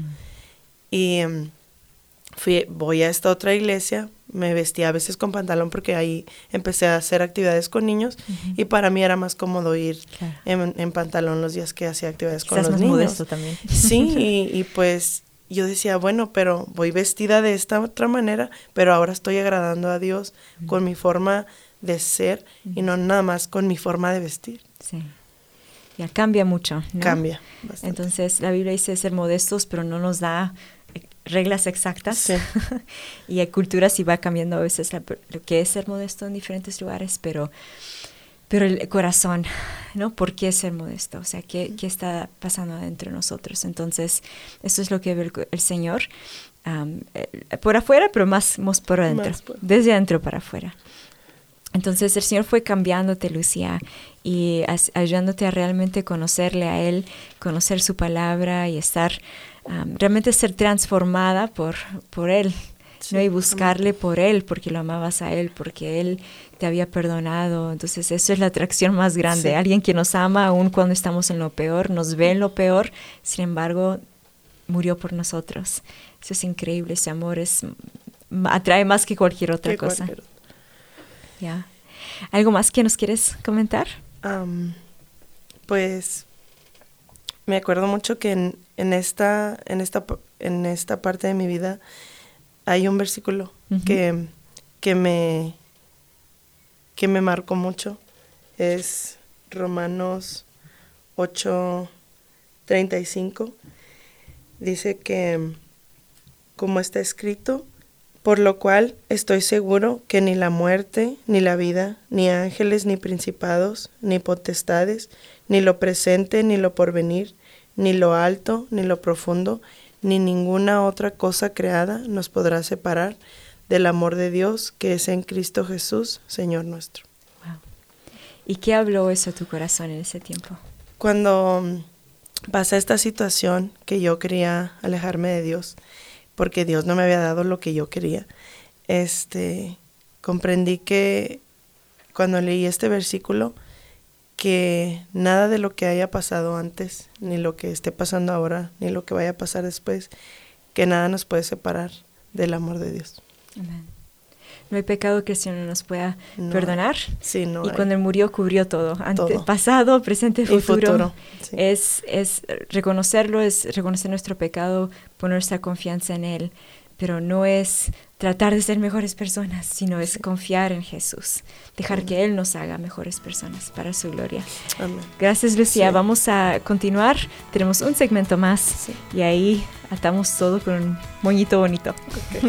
F: Y um, fui, voy a esta otra iglesia, me vestía a veces con pantalón porque ahí empecé a hacer actividades con niños, uh-huh. y para mí era más cómodo ir claro. en, en pantalón los días que hacía actividades con
E: Estás
F: los
E: más
F: niños.
E: modesto también.
F: Sí, y, y pues yo decía, bueno, pero voy vestida de esta otra manera, pero ahora estoy agradando a Dios uh-huh. con mi forma de ser uh-huh. y no nada más con mi forma de vestir.
E: Sí. Ya cambia mucho, ¿no?
F: Cambia bastante.
E: Entonces, la Biblia dice ser modestos, pero no nos da reglas exactas.
F: Sí.
E: Y hay culturas y va cambiando a veces la, lo que es ser modesto en diferentes lugares, pero, pero el corazón, ¿no? ¿Por qué ser modesto? O sea, ¿qué, qué está pasando adentro de nosotros? Entonces, eso es lo que ve el, el Señor um, por afuera, pero más, más por adentro, más por... desde adentro para afuera. Entonces el Señor fue cambiándote, Lucía, y as, ayudándote a realmente conocerle a Él, conocer su palabra y estar, um, realmente ser transformada por, por Él, sí, ¿no? Y buscarle por Él, porque lo amabas a Él, porque Él te había perdonado. Entonces eso es la atracción más grande. Sí. Alguien que nos ama aun cuando estamos en lo peor, nos ve en lo peor, sin embargo, murió por nosotros. Eso es increíble, ese amor es, atrae más que cualquier otra que cosa. Cualquier... Ya. ¿Algo más que nos quieres comentar?
F: Um, pues me acuerdo mucho que en, en esta en esta en esta parte de mi vida hay un versículo uh-huh. que que me que me marcó mucho. Es Romanos ocho treinta y cinco. Dice que, como está escrito, por lo cual estoy seguro que ni la muerte, ni la vida, ni ángeles, ni principados, ni potestades, ni lo presente, ni lo porvenir, ni lo alto, ni lo profundo, ni ninguna otra cosa creada nos podrá separar del amor de Dios que es en Cristo Jesús, Señor nuestro.
E: Wow. ¿Y qué habló eso a tu corazón en ese tiempo?
F: Cuando pasa esta situación que yo quería alejarme de Dios, porque Dios no me había dado lo que yo quería. Este, comprendí que cuando leí este versículo, que nada de lo que haya pasado antes, ni lo que esté pasando ahora, ni lo que vaya a pasar después, que nada nos puede separar del amor de Dios.
E: Amén. No hay pecado que el Señor no nos pueda
F: no,
E: perdonar.
F: Sí, no
E: y
F: hay.
E: Cuando Él murió, cubrió todo. Ante,
F: todo.
E: Pasado, presente, futuro.
F: Y futuro. Sí.
E: Es, es reconocerlo, es reconocer nuestro pecado, poner nuestra confianza en Él. Pero no es tratar de ser mejores personas, sino es sí. confiar en Jesús. Dejar Amén. Que Él nos haga mejores personas para su gloria.
F: Amén.
E: Gracias, Lucía.
F: Sí.
E: Vamos a continuar. Tenemos un segmento más.
F: Sí.
E: Y ahí atamos todo con un moñito bonito.
F: Okay.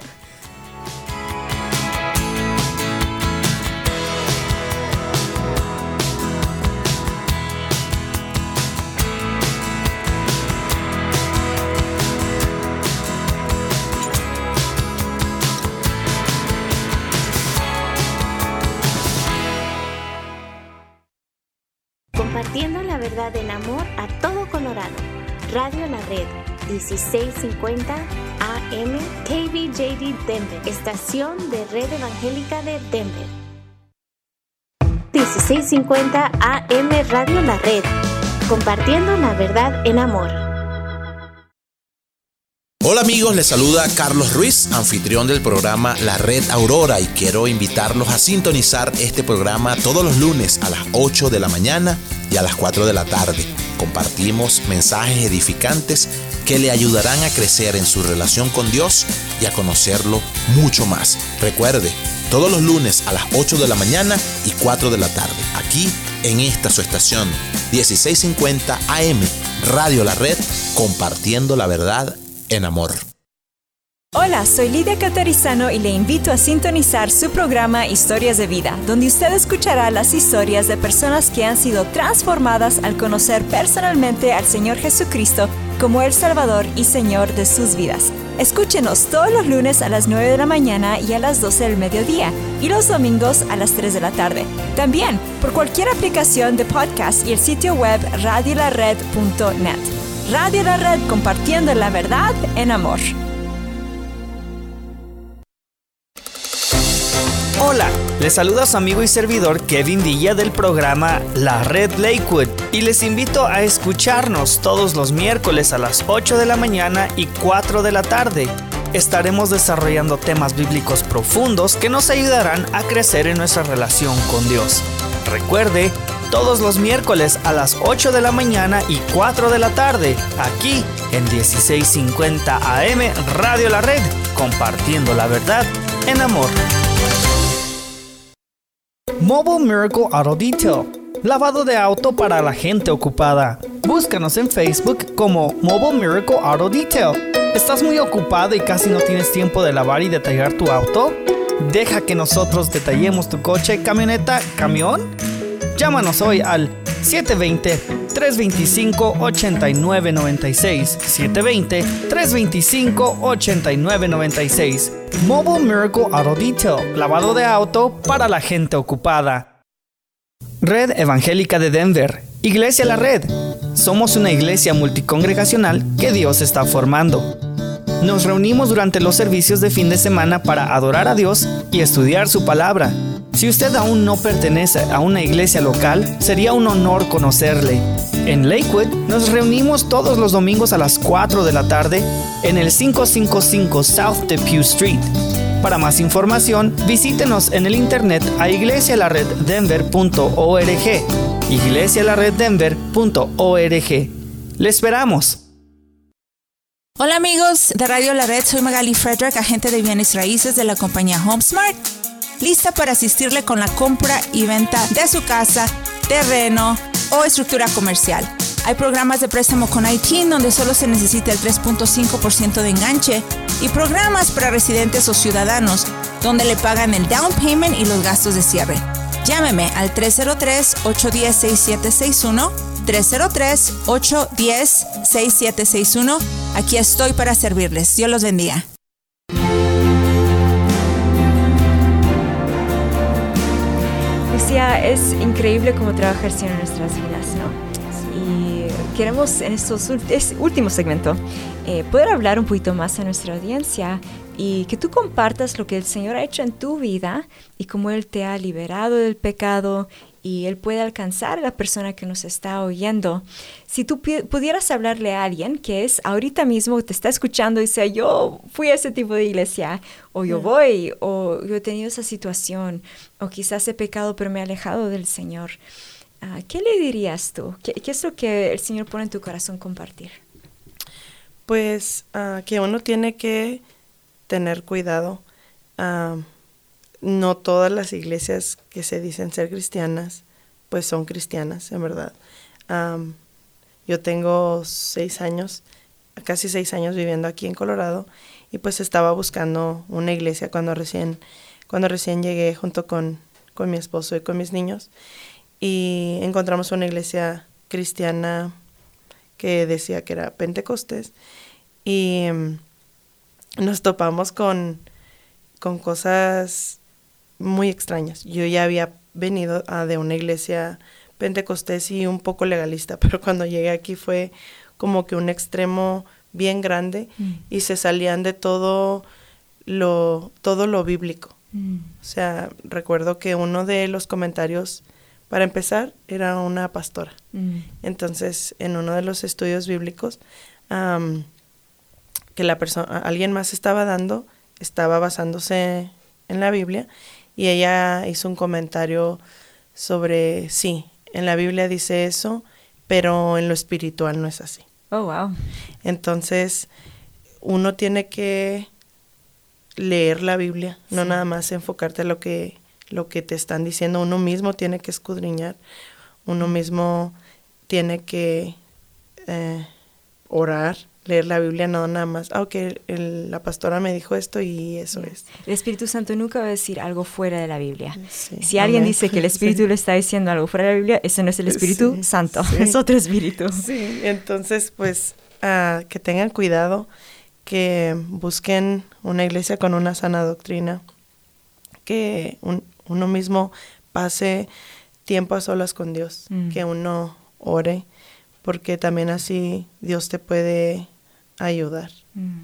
G: Compartiendo la verdad en amor a todo Colorado. Radio La Red, dieciséis cincuenta A M, K B J D Denver, estación de Red Evangélica de Denver. dieciséis cincuenta A M Radio La Red, compartiendo la verdad en amor.
T: Hola amigos, les saluda Carlos Ruiz, anfitrión del programa La Red Aurora, y quiero invitarlos a sintonizar este programa todos los lunes a las ocho de la mañana y a las cuatro de la tarde. Compartimos mensajes edificantes que le ayudarán a crecer en su relación con Dios y a conocerlo mucho más. Recuerde, todos los lunes a las ocho de la mañana y cuatro de la tarde, aquí en esta su estación, dieciséis cincuenta A M, Radio La Red, compartiendo la verdad en amor.
E: Hola, soy Lidia Catarizano y le invito a sintonizar su programa Historias de Vida, donde usted escuchará las historias de personas que han sido transformadas al conocer personalmente al Señor Jesucristo como el Salvador y Señor de sus vidas. Escúchenos todos los lunes a las nueve de la mañana y a las doce del mediodía, y los domingos a las tres de la tarde. También por cualquier aplicación de podcast y el sitio web radio la red punto net. Radio La Red, compartiendo la verdad en amor.
U: Hola, les saluda su amigo y servidor Kevin Villa del programa La Red Lakewood, y les invito a escucharnos todos los miércoles a las ocho de la mañana y cuatro de la tarde. Estaremos desarrollando temas bíblicos profundos que nos ayudarán a crecer en nuestra relación con Dios. Recuerde, todos los miércoles a las ocho de la mañana y cuatro de la tarde, aquí en dieciséis cincuenta A M Radio La Red, compartiendo la verdad en amor. Mobile Miracle Auto Detail, lavado de auto para la gente ocupada. Búscanos en Facebook como Mobile Miracle Auto Detail. ¿Estás muy ocupado y casi no tienes tiempo de lavar y detallar tu auto? Deja que nosotros detallemos tu coche, camioneta, camión. Llámanos hoy al siete dos cero, tres dos cinco, ocho nueve nueve seis. siete dos cero, tres dos cinco, ocho nueve nueve seis. Mobile Miracle Auto Detail, lavado de auto para la gente ocupada. Red Evangélica de Denver, Iglesia La Red. Somos una iglesia multicongregacional que Dios está formando. Nos reunimos durante los servicios de fin de semana para adorar a Dios y estudiar su palabra. Si usted aún no pertenece a una iglesia local, sería un honor conocerle. En Lakewood nos reunimos todos los domingos a las cuatro de la tarde en el quinientos cincuenta y cinco South Depew Street. Para más información, visítenos en el internet a iglesia la red denver punto org. iglesia la red denver punto org. ¡Le esperamos!
M: Hola amigos de Radio La Red, soy Magali Frederick, agente de bienes raíces de la compañía HomeSmart, lista para asistirle con la compra y venta de su casa, terreno o estructura comercial. Hay programas de préstamo con I T I N donde solo se necesita el tres punto cinco por ciento de enganche y programas para residentes o ciudadanos donde le pagan el down payment y los gastos de cierre. Llámeme al tres cero tres, ocho uno cero, seis siete seis uno, tres cero tres, ocho uno cero, seis siete seis uno. Aquí estoy para servirles. Dios los bendiga.
E: Lucía, es increíble cómo trabaja el Señor en nuestras vidas, ¿no? Y queremos en estos ulti- últimos segmentos eh, poder hablar un poquito más a nuestra audiencia y que tú compartas lo que el Señor ha hecho en tu vida y cómo Él te ha liberado del pecado y Él puede alcanzar a la persona que nos está oyendo. Si tú pu- pudieras hablarle a alguien que es ahorita mismo, te está escuchando y dice, yo fui a ese tipo de iglesia, o yo voy, o yo he tenido esa situación, o quizás he pecado pero me he alejado del Señor. Uh, ¿Qué le dirías tú? ¿Qué, ¿Qué es lo que el Señor pone en tu corazón compartir?
F: Pues uh, que uno tiene que tener cuidado. Uh, no todas las iglesias que se dicen ser cristianas, pues son cristianas, en verdad. Um, yo tengo seis años, casi seis años viviendo aquí en Colorado, y pues estaba buscando una iglesia cuando recién, cuando recién llegué junto con, con mi esposo y con mis niños, y encontramos una iglesia cristiana que decía que era Pentecostés, y um, nos topamos con, con cosas muy extrañas. Yo ya había venido a, de una iglesia pentecostés y un poco legalista, pero cuando llegué aquí fue como que un extremo bien grande mm. y se salían de todo lo, todo lo bíblico. Mm. O sea, recuerdo que uno de los comentarios, para empezar, era una pastora. Mm. Entonces, en uno de los estudios bíblicos um, que la persona, alguien más estaba dando, estaba basándose en la Biblia, y ella hizo un comentario sobre, sí, en la Biblia dice eso, pero en lo espiritual no es así.
E: Oh, wow.
F: Entonces, uno tiene que leer la Biblia, sí. No nada más enfocarte en lo que, lo que te están diciendo. Uno mismo tiene que escudriñar, uno mismo tiene que eh, orar, leer la Biblia, no nada más, ah, ok, el, la pastora me dijo esto y eso yeah. es.
E: El Espíritu Santo nunca va a decir algo fuera de la Biblia. Sí, si
F: amén.
E: Alguien dice que el Espíritu sí. le está diciendo algo fuera de la Biblia, ese no es el Espíritu sí, Santo, sí. es otro Espíritu.
F: Sí, entonces pues uh, que tengan cuidado, que busquen una iglesia con una sana doctrina, que un, uno mismo pase tiempo a solas con Dios, mm. que uno ore, porque también así Dios te puede ayudar.
E: Mm.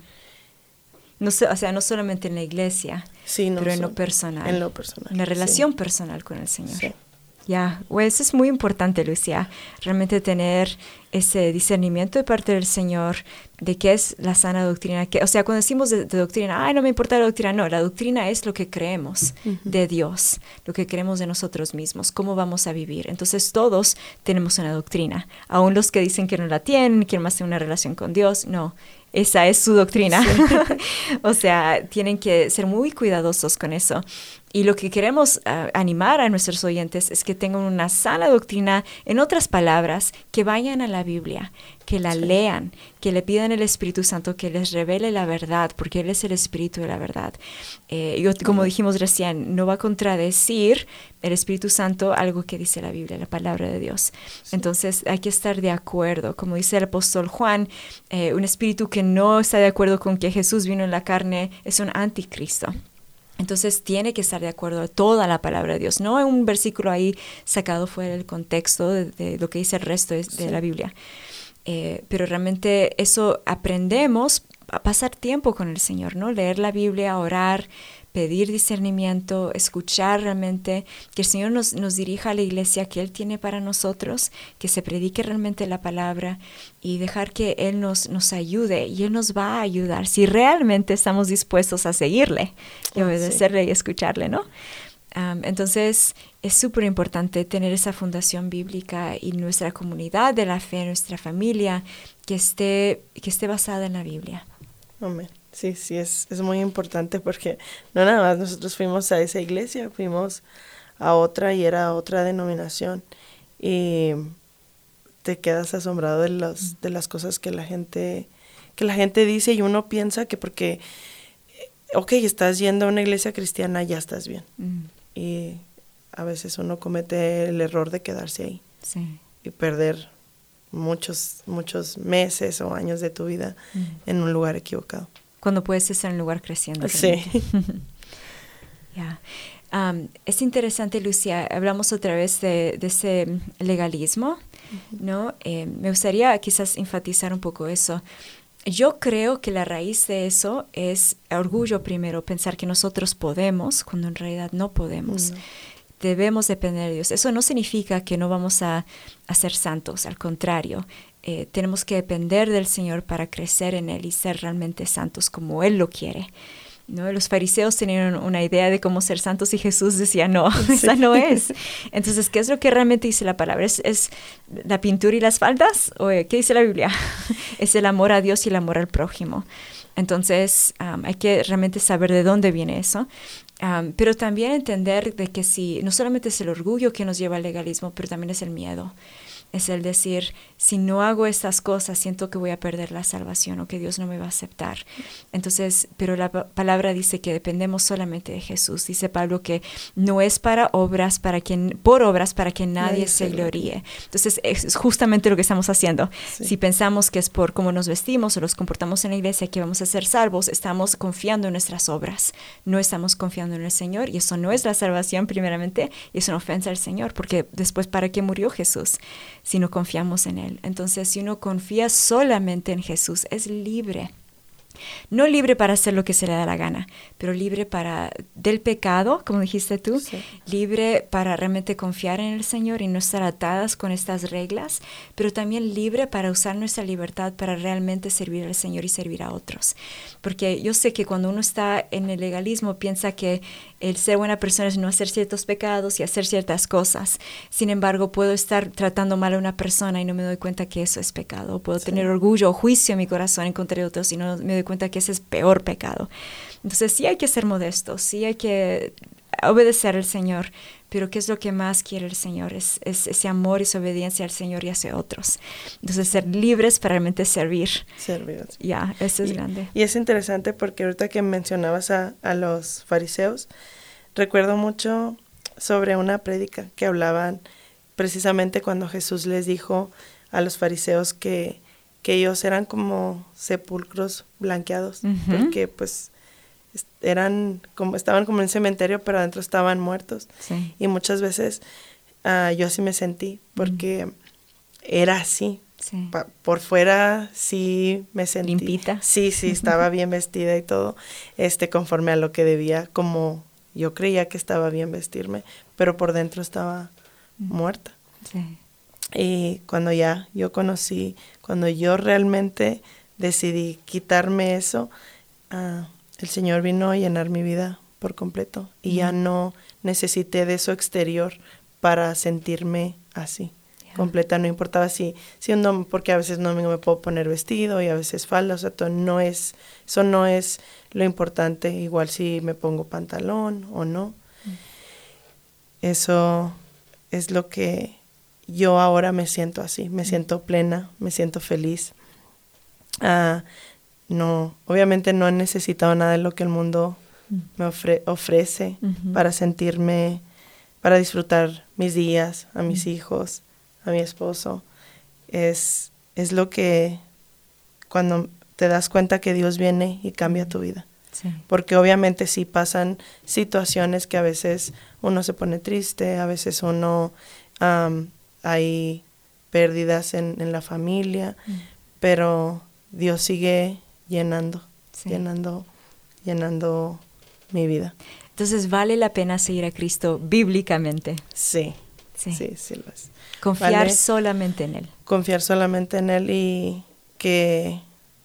E: No sé, o sea, no solamente en la iglesia,
F: sí, no
E: pero en
F: so,
E: lo personal.
F: En lo personal.
E: En la relación
F: sí.
E: personal con el Señor.
F: Sí.
E: Ya, pues es muy importante, Lucia, realmente tener ese discernimiento de parte del Señor de qué es la sana doctrina. Que, o sea, cuando decimos de, de doctrina, ay, no me importa la doctrina, no, la doctrina es lo que creemos uh-huh. de Dios, lo que creemos de nosotros mismos, cómo vamos a vivir. Entonces todos tenemos una doctrina, aún los que dicen que no la tienen, que más tienen una relación con Dios, no. Esa es su doctrina. Sí. O sea, tienen que ser muy cuidadosos con eso. Y lo que queremos uh, animar a nuestros oyentes es que tengan una sana doctrina, en otras palabras, que vayan a la Biblia, que la sí. lean, que le pidan al Espíritu Santo que les revele la verdad, porque Él es el Espíritu de la verdad. Eh, yo, como dijimos recién, no va a contradecir el Espíritu Santo algo que dice la Biblia, la palabra de Dios. Sí. Entonces hay que estar de acuerdo. Como dice el apóstol Juan, eh, un espíritu que no está de acuerdo con que Jesús vino en la carne es un anticristo. Entonces tiene que estar de acuerdo a toda la palabra de Dios, no hay un versículo ahí sacado fuera del contexto de, de lo que dice el resto de, de sí. la Biblia. Eh, pero realmente eso aprendemos a pasar tiempo con el Señor, ¿no? Leer la Biblia, orar, pedir discernimiento, escuchar realmente, que el Señor nos, nos dirija a la iglesia que Él tiene para nosotros, que se predique realmente la palabra y dejar que Él nos, nos ayude y Él nos va a ayudar si realmente estamos dispuestos a seguirle y obedecerle sí. y escucharle, ¿no? Um, entonces es súper importante tener esa fundación bíblica y nuestra comunidad de la fe, nuestra familia, que esté, que esté basada en la Biblia.
F: Amén. Sí, sí, es, es muy importante porque no nada más nosotros fuimos a esa iglesia, fuimos a otra y era otra denominación y te quedas asombrado de, los, de las cosas que la gente, que la gente dice y uno piensa que porque, ok, estás yendo a una iglesia cristiana, ya estás bien. Mm. Y a veces uno comete el error de quedarse ahí
E: sí.
F: y perder muchos, muchos meses o años de tu vida mm. en un lugar equivocado.
E: Cuando puedes estar en un lugar creciendo.
F: Sí.
E: yeah. um, es interesante, Lucia, hablamos otra vez de, de ese legalismo, uh-huh. ¿no? Eh, me gustaría quizás enfatizar un poco eso. Yo creo que la raíz de eso es orgullo primero, pensar que nosotros podemos, cuando en realidad no podemos. Uh-huh. Debemos depender de Dios. Eso no significa que no vamos a, a ser santos, al contrario. Eh, tenemos que depender del Señor para crecer en Él y ser realmente santos como Él lo quiere, ¿no? Los fariseos tenían una idea de cómo ser santos y Jesús decía, no, sí. esa no es. Entonces, ¿qué es lo que realmente dice la palabra? ¿Es, es la pintura y las faldas? ¿O qué dice la Biblia? Es el amor a Dios y el amor al prójimo. Entonces, um, hay que realmente saber de dónde viene eso. Um, pero también entender de que si, no solamente es el orgullo que nos lleva al legalismo, pero también es el miedo. Es el decir, si no hago estas cosas, siento que voy a perder la salvación o que Dios no me va a aceptar. Entonces, pero la pa- palabra dice que dependemos solamente de Jesús. Dice Pablo que no es para obras, para que, por obras para que nadie, nadie se gloríe. Entonces, es justamente lo que estamos haciendo. Sí. Si pensamos que es por cómo nos vestimos o nos comportamos en la iglesia que vamos a ser salvos, estamos confiando en nuestras obras. No estamos confiando en el Señor y eso no es la salvación primeramente y es una ofensa al Señor porque después, ¿para qué murió Jesús? Si no confiamos en Él. Entonces, si uno confía solamente en Jesús, es libre. No libre para hacer lo que se le da la gana, pero libre para del pecado, como dijiste tú, sí. libre para realmente confiar en el Señor y no estar atadas con estas reglas, pero también libre para usar nuestra libertad para realmente servir al Señor y servir a otros. Porque yo sé que cuando uno está en el legalismo piensa que el ser buena persona es no hacer ciertos pecados y hacer ciertas cosas. Sin embargo, puedo estar tratando mal a una persona y no me doy cuenta que eso es pecado. Puedo sí. tener orgullo o juicio en mi corazón en contra de otros y no me doy cuenta que ese es peor pecado. Entonces sí hay que ser modestos, sí hay que obedecer al Señor, pero ¿qué es lo que más quiere el Señor? Es, es ese amor y esa obediencia al Señor y hacia otros. Entonces ser libres para realmente servir.
F: Servir.
E: Ya, yeah, eso es
F: y,
E: grande.
F: Y es interesante porque ahorita que mencionabas a, a los fariseos, recuerdo mucho sobre una prédica que hablaban precisamente cuando Jesús les dijo a los fariseos que que ellos eran como sepulcros blanqueados, uh-huh. porque pues eran como estaban como en un cementerio, pero adentro estaban muertos.
E: Sí.
F: Y muchas veces uh, yo así me sentí, porque uh-huh. era así.
E: Sí.
F: Pa- por fuera sí me sentí.
E: Limpita.
F: Sí, sí, estaba bien vestida y todo, este, conforme a lo que debía, como yo creía que estaba bien vestirme, pero por dentro estaba mm. muerta.
E: Sí.
F: Y cuando ya yo conocí, cuando yo realmente decidí quitarme eso, uh, el Señor vino a llenar mi vida por completo. Y mm. ya no necesité de eso exterior para sentirme así. Yeah. Completa, no importaba si, si no, porque a veces no me puedo poner vestido y a veces falda, o sea, todo no es, eso no es lo importante, igual si me pongo pantalón o no. Mm. Eso es lo que yo ahora me siento así, me siento plena, me siento feliz. Uh, no, obviamente no he necesitado nada de lo que el mundo mm. me ofre- ofrece uh-huh. para sentirme, para disfrutar mis días, a mis mm. hijos, a mi esposo. Es, es lo que cuando te das cuenta que Dios viene y cambia tu vida. Sí. Porque obviamente sí pasan situaciones que a veces uno se pone triste, a veces uno... Um, hay pérdidas en, en la familia, mm. pero Dios sigue llenando, sí. llenando, llenando mi vida.
E: Entonces, ¿vale la pena seguir a Cristo bíblicamente?
F: Sí, sí, sí, sí lo es.
E: Confiar
F: vale,
E: solamente en Él.
F: Confiar solamente en Él y que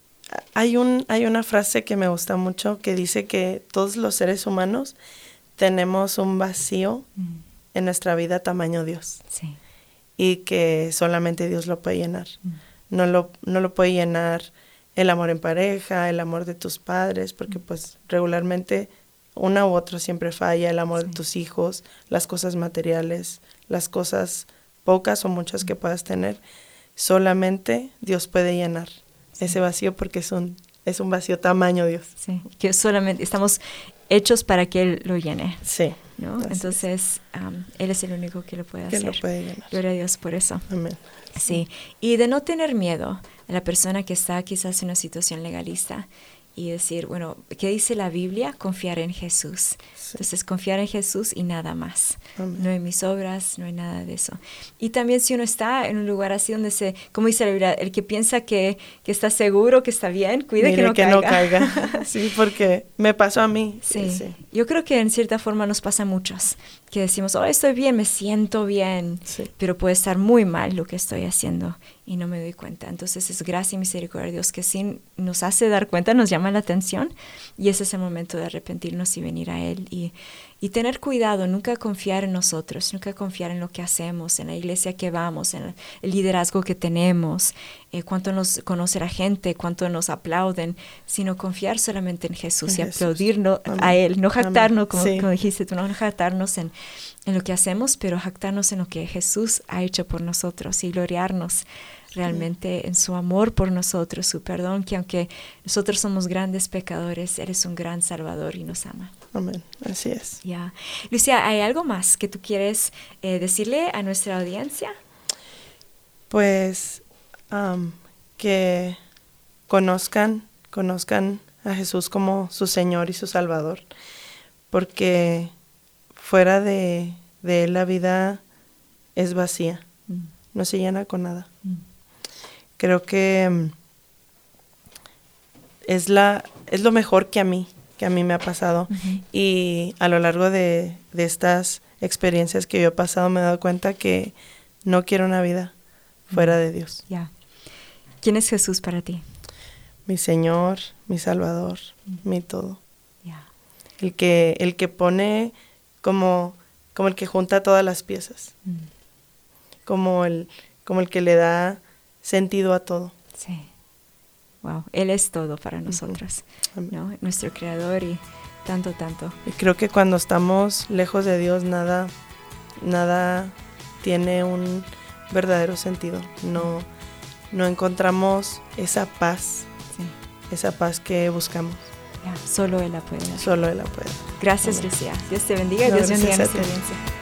F: hay, un, hay una frase que me gusta mucho que dice que todos los seres humanos tenemos un vacío mm. en nuestra vida tamaño Dios.
E: Sí.
F: Y que solamente Dios lo puede llenar. Mm. No lo, no lo puede llenar el amor en pareja, el amor de tus padres, porque mm. pues regularmente una u otra siempre falla, el amor sí. de tus hijos, las cosas materiales, las cosas pocas o muchas mm. que puedas tener. Solamente Dios puede llenar sí. ese vacío porque es un, es un vacío tamaño Dios.
E: Sí, que solamente estamos hechos para que Él lo llene.
F: Sí.
E: ¿no? Entonces, um, Él es el único que lo puede
F: que
E: hacer.
F: Lo puede llenar.
E: Gloria a Dios por eso.
F: Amén.
E: Sí. Y de no tener miedo a la persona que está quizás en una situación legalista y decir, bueno, ¿qué dice la Biblia? Confiar en Jesús. Sí. Entonces, confiar en Jesús y nada más. Amén. No en mis obras, no hay nada de eso. Y también si uno está en un lugar así donde se, como dice la Biblia, el que piensa que, que está seguro, que está bien, cuide
F: Mire
E: que no
F: que
E: caiga.
F: no caiga. Sí, porque me pasó a mí.
E: Sí.
F: sí.
E: Yo creo que en cierta forma nos pasa a muchos, que decimos, oh, estoy bien, me siento bien, sí. pero puede estar muy mal lo que estoy haciendo y no me doy cuenta. Entonces es gracia y misericordia de Dios que sí nos hace dar cuenta, nos llama la atención y ese es el momento de arrepentirnos y venir a Él y, y tener cuidado, nunca confiar en nosotros, nunca confiar en lo que hacemos, en la iglesia que vamos, en el liderazgo que tenemos, eh, cuánto nos conoce la gente, cuánto nos aplauden, sino confiar solamente en Jesús en y Jesús. aplaudirnos Amén. a Él, no jactarnos, como, sí. como dijiste tú, no jactarnos en, en lo que hacemos, pero jactarnos en lo que Jesús ha hecho por nosotros y gloriarnos realmente sí. en su amor por nosotros, su perdón, que aunque nosotros somos grandes pecadores, Él es un gran Salvador y nos ama.
F: Amén, así es.
E: Ya. Yeah. Lucia, ¿hay algo más que tú quieres eh, decirle a nuestra audiencia?
F: Pues um, que conozcan, conozcan a Jesús como su Señor y su Salvador, porque fuera de, de Él la vida es vacía, mm. no se llena con nada. Mm. Creo que um, es, la, es lo mejor que a mí, que a mí me ha pasado. Uh-huh. Y a lo largo de, de estas experiencias que yo he pasado me he dado cuenta que no quiero una vida fuera uh-huh. de Dios.
E: Yeah. ¿Quién es Jesús para ti?
F: Mi Señor, mi Salvador, uh-huh. mi todo.
E: Yeah.
F: El que, el que pone como, como el que junta todas las piezas. Uh-huh. Como el, como el que le da sentido a todo.
E: Sí. Wow, Él es todo para nosotros, uh-huh. ¿no? Nuestro Creador y tanto, tanto.
F: Y creo que cuando estamos lejos de Dios, nada, nada tiene un verdadero sentido. No, no encontramos esa paz, sí. esa paz que buscamos.
E: Yeah, solo Él la puede dar.
F: Solo Él la puede dar.
E: Gracias, Lucía. Dios te bendiga y no, Dios bendiga a nuestra audiencia.